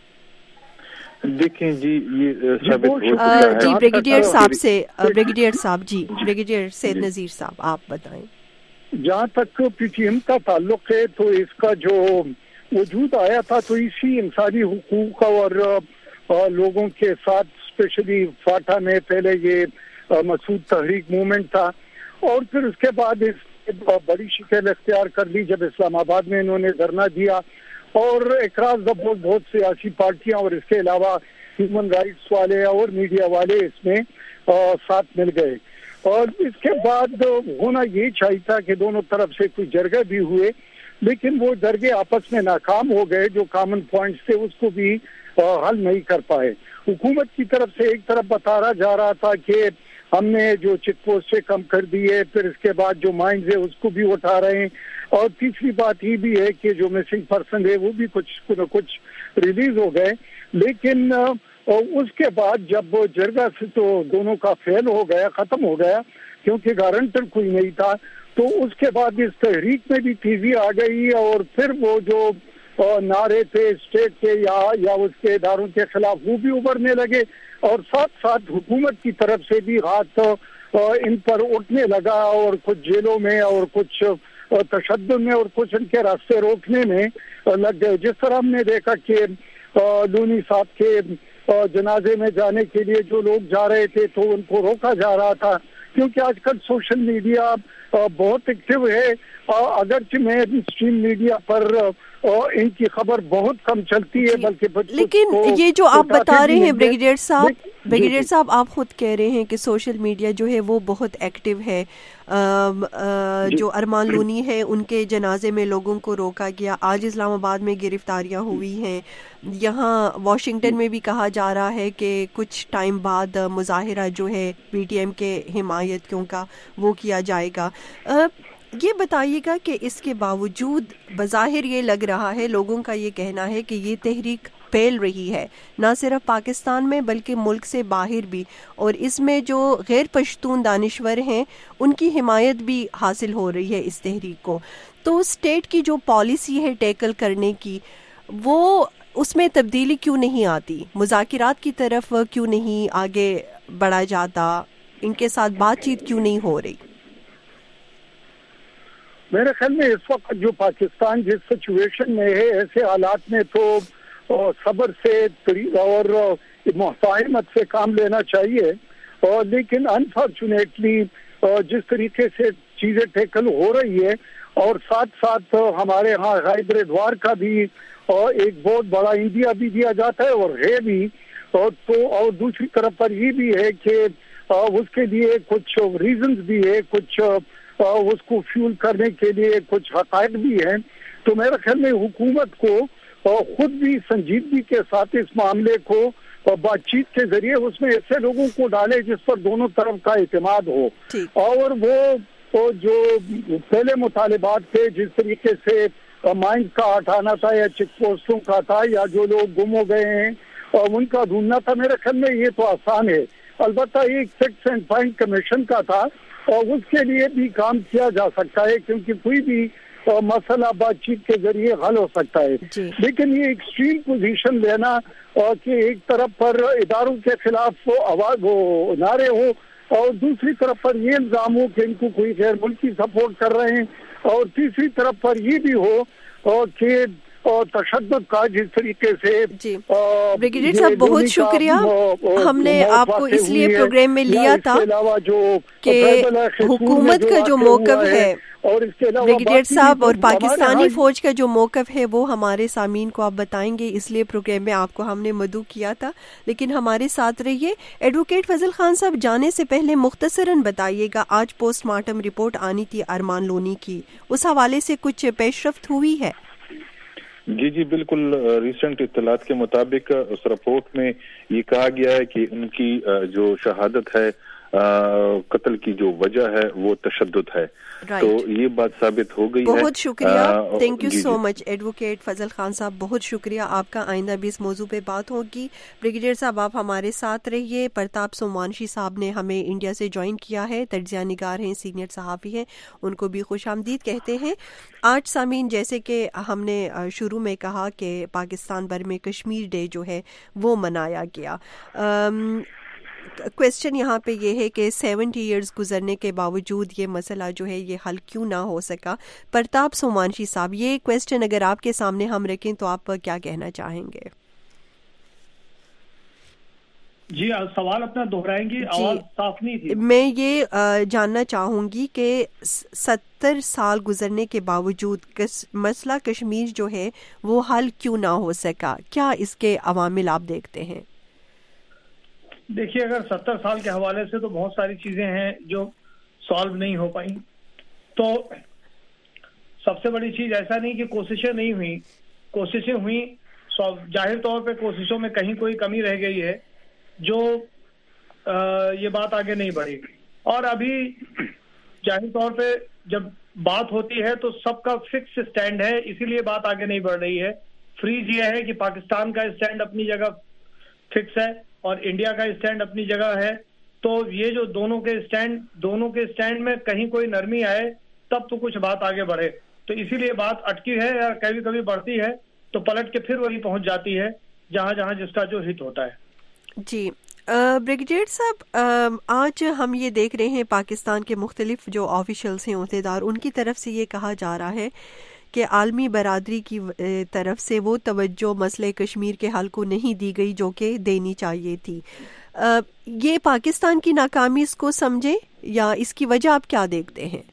دیکھیں جی، یہ ثابت ہو چکا ہے. جی بریگیڈیئر صاحب بریگیڈیئر سید نذیر صاحب آپ بتائیں. جہاں تک پی ٹی ایم کا تعلق ہے تو اس کا جو وجود آیا تھا تو اسی انسانی حقوق اور لوگوں کے ساتھ، اسپیشلی فاٹا میں پہلے یہ مسعود تحریک موومنٹ تھا اور پھر اس کے بعد اس بڑی شکل اختیار کر لی جب اسلام آباد میں انہوں نے دھرنا دیا اور اکراس بہت سیاسی پارٹیاں اور اس کے علاوہ ہیومن رائٹس والے اور میڈیا والے اس میں ساتھ مل گئے. اور اس کے بعد ہونا یہ چاہیے تھا کہ دونوں طرف سے کوئی جرگے بھی ہوئے، لیکن وہ جرگے آپس میں ناکام ہو گئے. جو کامن پوائنٹس تھے اس کو بھی حل نہیں کر پائے. حکومت کی طرف سے ایک طرف بتایا جا رہا تھا کہ ہم نے جو چیک پوسٹ سے کم کر دی ہے، پھر اس کے بعد جو مائنز ہے اس کو بھی اٹھا رہے ہیں، اور تیسری بات یہ بھی ہے کہ جو مسنگ پرسن ہے وہ بھی کچھ ریلیز ہو گئے. لیکن اس کے بعد جب جرگہ سے تو دونوں کا فیل ہو گیا، ختم ہو گیا کیونکہ گارنٹر کوئی نہیں تھا، تو اس کے بعد اس تحریک میں بھی تیزی آ گئی اور پھر وہ جو نعرے تھے اسٹیٹ کے یا اس کے اداروں کے خلاف وہ بھی ابھرنے لگے، اور ساتھ ساتھ حکومت کی طرف سے بھی ہاتھ ان پر اٹھنے لگا اور کچھ جیلوں میں اور کچھ تشدد میں اور کچھ ان کے راستے روکنے میں لگ گئے. جس طرح ہم نے دیکھا کہ لونی صاحب کے جنازے میں جانے کے لیے جو لوگ جا رہے تھے تو ان کو روکا جا رہا تھا، کیونکہ آج کل سوشل میڈیا بہت ایکٹیو ہے. اگرچہ مین اسٹریم میڈیا پر ان کی خبر بہت کم چلتی ہے، بلکہ لیکن یہ جو آپ بتا رہے ہیں بریگیڈیئر صاحب آپ خود کہہ رہے ہیں کہ سوشل میڈیا جو ہے وہ بہت ایکٹیو ہے. جو ارمان لونی ہے ان کے جنازے میں لوگوں کو روکا گیا، آج اسلام آباد میں گرفتاریاں ہوئی ہیں، یہاں واشنگٹن میں بھی کہا جا رہا ہے کہ کچھ ٹائم بعد مظاہرہ جو ہے پی ٹی ایم کے حمایتیوں کا وہ کیا جائے گا. یہ بتائیے گا کہ اس کے باوجود بظاہر یہ لگ رہا ہے، لوگوں کا یہ کہنا ہے کہ یہ تحریک پھیل رہی ہے نہ صرف پاکستان میں بلکہ ملک سے باہر بھی، اور اس میں جو غیر پشتون دانشور ہیں ان کی حمایت بھی حاصل ہو رہی ہے اس تحریک کو. تو اسٹیٹ کی جو پالیسی ہے ٹیکل کرنے کی، وہ اس میں تبدیلی کیوں نہیں آتی؟ مذاکرات کی طرف کیوں نہیں آگے بڑھا جاتا؟ ان کے ساتھ بات چیت کیوں نہیں ہو رہی؟ میرے خیال میں اس وقت جو پاکستان جس سچویشن میں ہے، ایسے حالات میں تو صبر سے اور مفاہمت سے کام لینا چاہیے. لیکن انفارچونیٹلی جس طریقے سے چیزیں ٹیکل ہو رہی ہے اور ساتھ ساتھ ہمارے ہاں ہائیبرڈ وار کا بھی ایک بہت بڑا انڈیا بھی دیا جاتا ہے اور ہے بھی، تو اور دوسری طرف پر یہ بھی ہے کہ اس کے لیے کچھ ریزنز بھی ہے, کچھ اس کو فیول کرنے کے لیے کچھ حقائق بھی ہیں. تو میرے خیال میں حکومت کو خود بھی سنجیدگی کے ساتھ اس معاملے کو بات چیت کے ذریعے اس میں ایسے لوگوں کو ڈالے جس پر دونوں طرف کا اعتماد ہو, اور وہ جو پہلے مطالبات تھے جس طریقے سے مائنز کا ہٹانا تھا یا چیک پوسٹوں کا تھا یا جو لوگ گم ہو گئے ہیں ان کا ڈھونڈنا تھا, میرے خیال میں یہ تو آسان ہے. البتہ ایک فکس اینڈ فائنڈ کمیشن کا تھا اور اس کے لیے بھی کام کیا جا سکتا ہے کیونکہ کوئی بھی مسئلہ بات چیت کے ذریعے حل ہو سکتا ہے. لیکن یہ ایکسٹریم پوزیشن لینا اور کہ ایک طرف پر اداروں کے خلاف آواز ہو, نعرے ہو, اور دوسری طرف پر یہ الزام ہو کہ ان کو کوئی غیر ملکی سپورٹ کر رہے ہیں, اور تیسری طرف پر یہ بھی ہو کہ تشدد کا جس طریقے سے. بریگیڈیئر صاحب بہت شکریہ, ہم نے آپ کو اس لیے پروگرام میں لیا تھا کہ حکومت کا جو موقف ہے بریگیڈیئر صاحب اور پاکستانی فوج کا جو موقف ہے وہ ہمارے سامعین کو آپ بتائیں گے, اس لیے پروگرام میں آپ کو ہم نے مدعو کیا تھا, لیکن ہمارے ساتھ رہیے. ایڈوکیٹ فضل خان صاحب جانے سے پہلے مختصراً بتائیے گا, آج پوسٹ مارٹم رپورٹ آنی تھی ارمان لونی کی, اس حوالے سے کچھ پیش رفت ہوئی ہے؟ جی بالکل. ریسنٹ اطلاعات کے مطابق اس رپورٹ میں یہ کہا گیا ہے کہ ان کی جو شہادت ہے, قتل کی جو وجہ ہے وہ تشدد ہے. تو یہ بات ثابت ہو گئی ہے. بہت شکریہ, thank you so much advocate Fazal Khan صاحب, بہت شکریہ آپ کا. آئندہ بھی اس موضوع پہ بات ہوگی. بریگیڈیئر صاحب آپ ہمارے ساتھ رہیے. پرتاپ سوموانشی صاحب نے ہمیں انڈیا سے جوائن کیا ہے, تجزیہ نگار ہیں, سینئر صحافی ہیں, ان کو بھی خوش آمدید کہتے ہیں. آج سامعین جیسے کہ ہم نے شروع میں کہا کہ پاکستان بھر میں کشمیر ڈے جو ہے وہ منایا گیا. کویسچن یہاں پہ یہ ہے کہ 70 ایئرز گزرنے کے باوجود یہ مسئلہ جو ہے یہ حل کیوں نہ ہو سکا؟ پرتاپ سوموانشی صاحب, یہ کویسچن اگر آپ کے سامنے ہم رکھیں تو آپ کیا کہنا چاہیں گے؟ جی سوال اپنا دہرائیں گی, آواز صاف نہیں تھی. میں یہ جاننا چاہوں گی کہ 70 سال گزرنے کے باوجود مسئلہ کشمیر جو ہے وہ حل کیوں نہ ہو سکا, کیا اس کے عوامل آپ دیکھتے ہیں؟ دیکھیے, اگر 70 سال کے حوالے سے تو بہت ساری چیزیں ہیں جو سالو نہیں ہو پائیں. تو سب سے بڑی چیز ایسا نہیں کہ کوششیں نہیں ہوئیں, کوششیں ہوئیں, ظاہر طور پہ کوششوں میں کہیں کوئی کمی رہ گئی ہے جو یہ بات آگے نہیں بڑھی. اور ابھی ظاہر طور پہ جب بات ہوتی ہے تو سب کا فکس سٹینڈ ہے, اسی لیے بات آگے نہیں بڑھ رہی ہے. فریز یہ ہے کہ پاکستان کا سٹینڈ اپنی جگہ فکس ہے اور انڈیا کا سٹینڈ اپنی جگہ ہے. تو یہ جو دونوں کے سٹینڈ میں کہیں کوئی نرمی آئے تب تو کچھ بات آگے بڑھے. تو اسی لیے بات اٹکی ہے یا کبھی کبھی بڑھتی ہے تو پلٹ کے پھر وہی پہنچ جاتی ہے جہاں جس کا جو ہت ہوتا ہے. جی بریگیڈیئر صاحب, آج ہم یہ دیکھ رہے ہیں پاکستان کے مختلف جو آفیشلز ہیں, عہدیدار, ان کی طرف سے یہ کہا جا رہا ہے کہ عالمی برادری کی طرف سے وہ توجہ مسئلہ کشمیر کے حل کو نہیں دی گئی جو کہ دینی چاہیے تھی. یہ پاکستان کی ناکامی اس کو سمجھے یا اس کی وجہ آپ کیا دیکھتے ہیں؟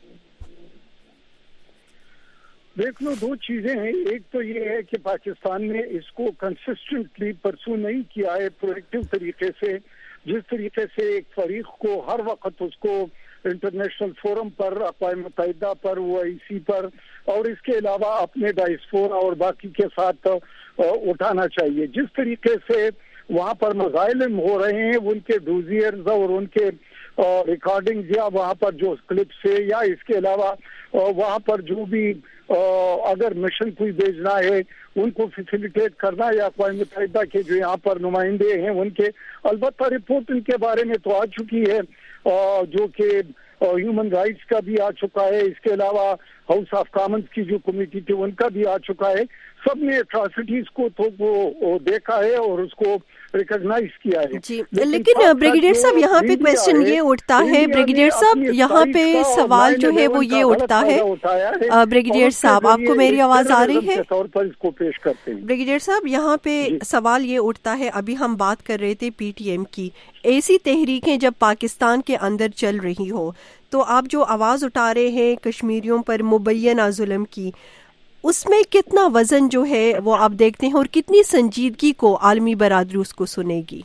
دیکھ لو, دو چیزیں ہیں. ایک تو یہ ہے کہ پاکستان نے اس کو کنسسٹنٹلی پرسو نہیں کیا ہے پرویکٹیو طریقے سے, جس طریقے سے ایک فریق کو ہر وقت اس کو انٹرنیشنل فورم پر, اقوام متحدہ پر, OIC پر, اور اس کے علاوہ اپنے ڈائسپورا اور باقی کے ساتھ اٹھانا چاہیے. جس طریقے سے وہاں پر مظالم ہو رہے ہیں, ان کے ڈوزیئرز اور ان کے ریکارڈنگ یا وہاں پر جو کلپس ہے, یا اس کے علاوہ وہاں پر جو بھی اگر مشن کوئی بھیجنا ہے ان کو فیسیلیٹیٹ کرنا, یا اقوام متحدہ کے جو یہاں پر نمائندے ہیں ان کے, البتہ رپورٹ ان کے بارے میں تو آ چکی ہے جو کہ ہیومن رائٹس کا بھی آ چکا ہے, اس کے علاوہ ہاؤس آف کامنز کی جو کمیٹی تھی ان کا بھی آ چکا ہے. سب نے اٹراسٹیز کو تو وہ دیکھا ہے اور اس کو ریکگنائز کیا ہے. جی, لیکن بریگیڈیئر صاحب یہاں پہ کویسچن یہ اٹھتا ہے, بریگیڈیئر صاحب یہاں پہ سوال جو ہے وہ یہ اٹھتا ہے, بریگیڈیئر صاحب آپ کو میری آواز آ رہی ہے؟ طور پر اس کو پیش کرتے ہیں. بریگیڈیئر صاحب یہاں پہ سوال یہ اٹھتا ہے, ابھی ہم بات کر رہے تھے PTM کی, ایسی تحریکیں جب پاکستان کے اندر چل رہی ہو تو آپ جو آواز اٹھا رہے ہیں کشمیریوں پر مبینہ ظلم کی, اس میں کتنا وزن جو ہے وہ آپ دیکھتے ہیں اور کتنی سنجیدگی کو عالمی برادری اس کو سنے گی؟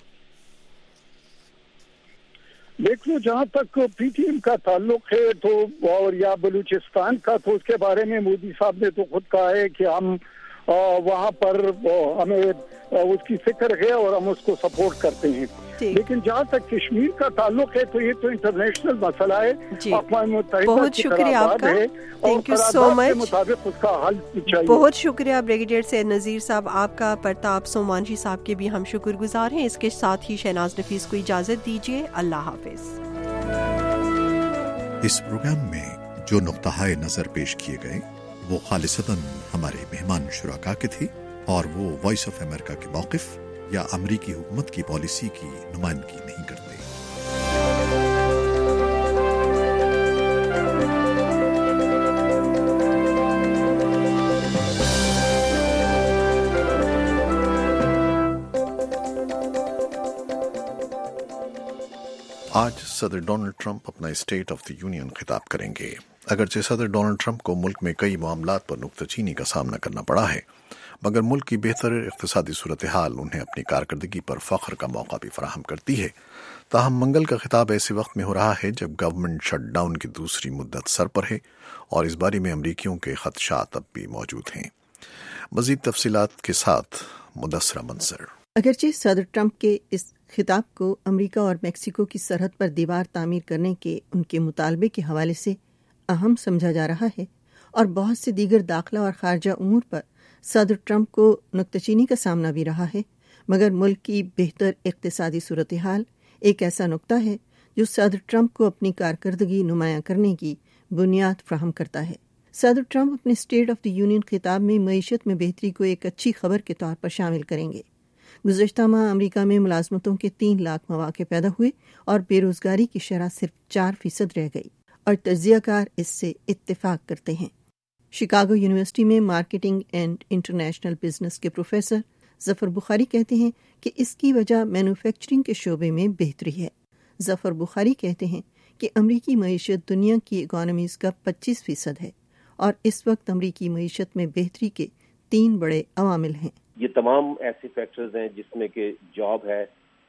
دیکھ لو، جہاں تک پی ٹی ایم کا تعلق ہے تو اور یا بلوچستان کا، تو اس کے بارے میں مودی صاحب نے تو خود کہا ہے کہ ہم وہاں پر ہمیں اس کی فکر ہے اور ہم اس کو سپورٹ کرتے ہیں. لیکن جہاں تک کشمیر کا تعلق ہے تو یہ تو انٹرنیشنل مسئلہ ہے، اقوام متحدہ کی قرارداد ہے اور قرارداد کے مطابق اس کا حل چاہیے. بہت شکریہ بریگیڈیئر سید نذیر صاحب آپ کا. پرتاپ سومانجی صاحب کے بھی ہم شکر گزار ہیں. اس کے ساتھ ہی شہناز نفیس کو اجازت دیجیے. اللہ حافظ. اس پروگرام میں جو نقطہ نظر پیش کیے گئے وہ خالصتاً ہمارے مہمان شرکا کے تھے اور وہ وائس آف امریکہ کے موقف یا امریکی حکومت کی پالیسی کی نمائندگی نہیں کرتے. آج صدر ڈونلڈ ٹرمپ اپنا اسٹیٹ آف دی یونین خطاب کریں گے. اگرچہ صدر ڈونلڈ ٹرمپ کو ملک میں کئی معاملات پر نکتہ چینی کا سامنا کرنا پڑا ہے، مگر ملک کی بہتر اقتصادی صورتحال انہیں اپنی کارکردگی پر فخر کا موقع بھی فراہم کرتی ہے. تاہم منگل کا خطاب ایسے وقت میں ہو رہا ہے جب گورنمنٹ شٹ ڈاؤن کی دوسری مدت سر پر ہے اور اس بارے میں امریکیوں کے خدشات اب بھی موجود ہیں. مزید تفصیلات کے ساتھ مدثرہ منصر. اگرچہ صدر ٹرمپ کے اس خطاب کو امریکہ اور میکسیکو کی سرحد پر دیوار تعمیر کرنے کے ان کے مطالبے کے حوالے سے اہم سمجھا جا رہا ہے اور بہت سے دیگر داخلہ اور خارجہ امور پر صدر ٹرمپ کو نکتہ چینی کا سامنا بھی رہا ہے، مگر ملک کی بہتر اقتصادی صورتحال ایک ایسا نقطہ ہے جو صدر ٹرمپ کو اپنی کارکردگی نمایاں کرنے کی بنیاد فراہم کرتا ہے. صدر ٹرمپ اپنے اسٹیٹ آف دی یونین خطاب میں معیشت میں بہتری کو ایک اچھی خبر کے طور پر شامل کریں گے. گزشتہ ماہ امریکہ میں ملازمتوں کے 3 لاکھ مواقع پیدا ہوئے اور بے روزگاری کی شرح صرف 4% رہ گئی اور تجزیہ کار اس سے اتفاق کرتے ہیں. شکاگو یونیورسٹی میں مارکیٹنگ اینڈ انٹرنیشنل بزنس کے پروفیسر ظفر بخاری کہتے ہیں کہ اس کی وجہ مینوفیکچرنگ کے شعبے میں بہتری ہے. ظفر بخاری کہتے ہیں کہ امریکی معیشت دنیا کی اکانومیز کا 25% ہے اور اس وقت امریکی معیشت میں بہتری کے 3 بڑے عوامل ہیں. یہ تمام ایسے فیکٹرز ہیں جس میں کہ جاب ہے،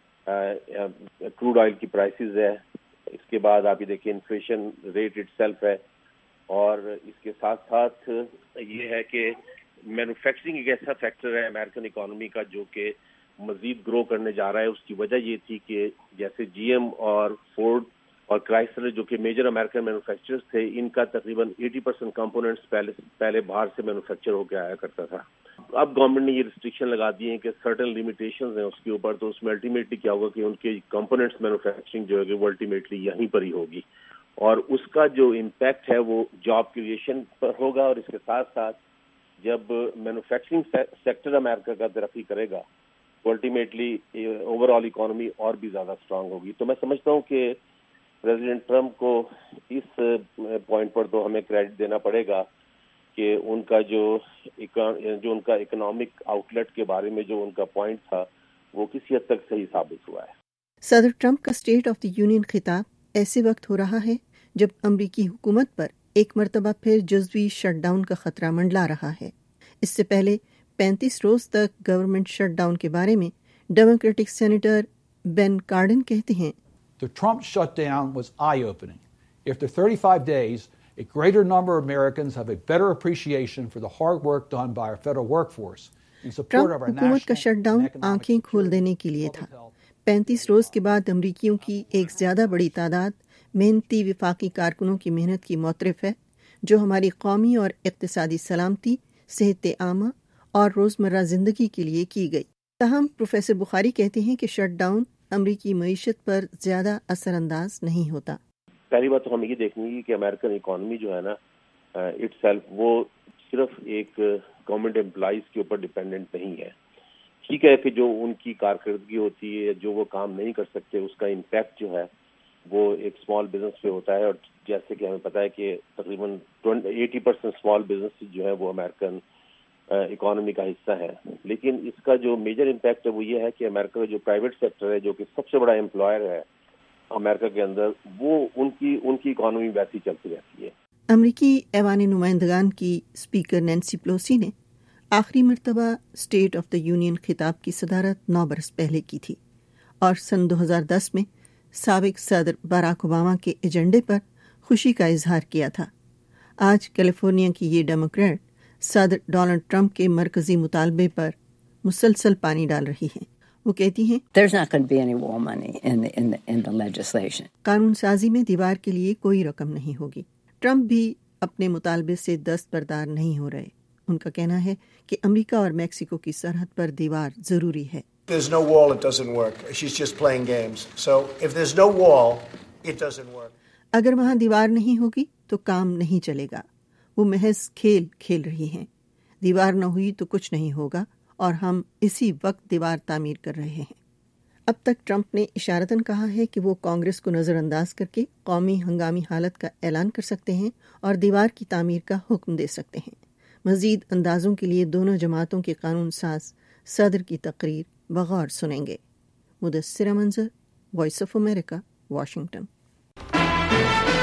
کروڈ آئل کی پرائسز ہے، اس کے بعد آپ یہ دیکھیں انفلیشن ریٹ اٹ سیلف ہے، اور اس کے ساتھ ساتھ یہ ہے کہ مینوفیکچرنگ ایک ایسا فیکٹر ہے امریکن اکانومی کا جو کہ مزید گرو کرنے جا رہا ہے. اس کی وجہ یہ تھی کہ جیسے جی ایم اور فورڈ اور کرائسلر جو کہ میجر امریکن مینوفیکچررز تھے، ان کا تقریباً 80% کمپوننٹس پہلے باہر سے مینوفیکچر ہو کے آیا کرتا تھا. اب گورنمنٹ نے یہ ریسٹرکشن لگا دی ہیں کہ سرٹن لمیٹیشنز ہیں اس کے اوپر، تو اس میں الٹیمیٹلی کیا ہوگا کہ ان کے کمپوننٹس مینوفیکچرنگ جو ہے وہ الٹیمیٹلی یہیں پر ہی ہوگی، اور اس کا جو امپیکٹ ہے وہ جاب کریشن پر ہوگا. اور اس کے ساتھ ساتھ جب مینوفیکچرنگ سیکٹر امریکہ کا ترقی کرے گا تو الٹیمیٹلی اوور آل اکانومی اور بھی زیادہ اسٹرانگ ہوگی. تو میں سمجھتا ہوں کہ پریزیڈنٹ ٹرمپ کو اس پوائنٹ پر تو ہمیں کریڈٹ دینا پڑے گا کہ ان کا جو ان کا اکنامک آؤٹ لیٹ کے بارے میں جو ان کا پوائنٹ تھا وہ کسی حد تک صحیح ثابت ہوا ہے. صدر ٹرمپ کا اسٹیٹ آف دی یونین خطاب ایسے وقت ہو رہا ہے جب امریکی حکومت پر ایک مرتبہ پھر جزوی شٹ ڈاؤن کا خطرہ منڈلا رہا ہے. اس سے پہلے 35 روز تک گورنمنٹ شٹ ڈاؤن کے بارے میں ڈیموکریٹک سینیٹر بین کارڈن کہتے ہیں The Trump shutdown was eye-opening. After 35 days, a greater number of Americans have a better appreciation for the hard work done by our federal workforce in support of our حکومت کا shut down آنکھیں کھول دینے کے لیے تھا. 35 روز کے بعد امریکیوں کی ایک زیادہ بڑی تعداد محنتی وفاقی کارکنوں کی محنت کی معترف ہے جو ہماری قومی اور اقتصادی سلامتی، صحت عامہ اور روزمرہ زندگی کے لیے کی گئی. تاہم پروفیسر بخاری کہتے ہیں کہ شٹ ڈاؤن امریکی معیشت پر زیادہ اثر انداز نہیں ہوتا. پہلی بات تو ہمیں یہ دیکھنی ہے کہ امریکن اکانومی جو ہے نا اٹ سیلف وہ صرف ایک گورنمنٹ امپلائیز کے اوپر ڈپینڈنٹ نہیں ہے. ٹھیک ہے کہ جو ان کی کارکردگی ہوتی ہے، جو وہ کام نہیں کر سکتے، اس کا امپیکٹ جو ہے وہ ایک اسمال بزنس پہ ہوتا ہے، اور جیسے کہ ہمیں پتہ ہے کہ تقریباً 80% اسمال بزنس جو ہے وہ امریکن اکانومی کا حصہ ہے. لیکن اس کا جو میجر امپیکٹ ہے وہ یہ ہے کہ امریکہ کا جو پرائیویٹ سیکٹر ہے جو کہ سب سے بڑا امپلائر ہے امریکہ کے اندر، وہ ان کی اکانومی ویسی چلتی رہتی ہے. अमरीकी ऐवान नुमाइंदगान की स्पीकर नैन्सी पेलोसी ने आखिरी मरतबा स्टेट ऑफ द यूनियन खिताब की सदारत 9 बरस पहले की थी और सन 2010 में साबिक सदर बराक ओबामा के एजेंडे पर खुशी का इजहार किया था। आज कैलिफोर्निया की ये डेमोक्रेट सदर डोनाल्ड ट्रंप के मरकजी मुतालबे पर मुसलसल पानी डाल रही हैं। वो कहती हैं, कानून साजी में दीवार के लिए कोई रकम नहीं होगी। ट्रंप भी अपने मुतालबे से दस्तबरदार नहीं हो रहे। उनका कहना है कि अमेरिका और मेक्सिको की सरहद पर दीवार जरूरी है। There's no wall, it doesn't work. She's just playing games. So if there's no wall, it doesn't work. अगर वहाँ दीवार नहीं होगी तो काम नहीं चलेगा। वो महज खेल खेल रही हैं। दीवार न हुई तो कुछ नहीं होगा और हम इसी वक्त दीवार तामीर कर रहे हैं। अब तक ट्रंप ने इशारतन कहा है कि वो कांग्रेस को नज़रअंदाज करके कौमी हंगामी हालत का ऐलान कर सकते हैं और दीवार की तामीर का हुक्म दे सकते हैं। मज़ीद अंदाजों के लिए दोनों जमातों के कानून साज सदर की तकरीर बगौर सुनेंगे। मुदस्सिरा मंजर, वॉइस ऑफ अमेरिका, वाशिंगटन।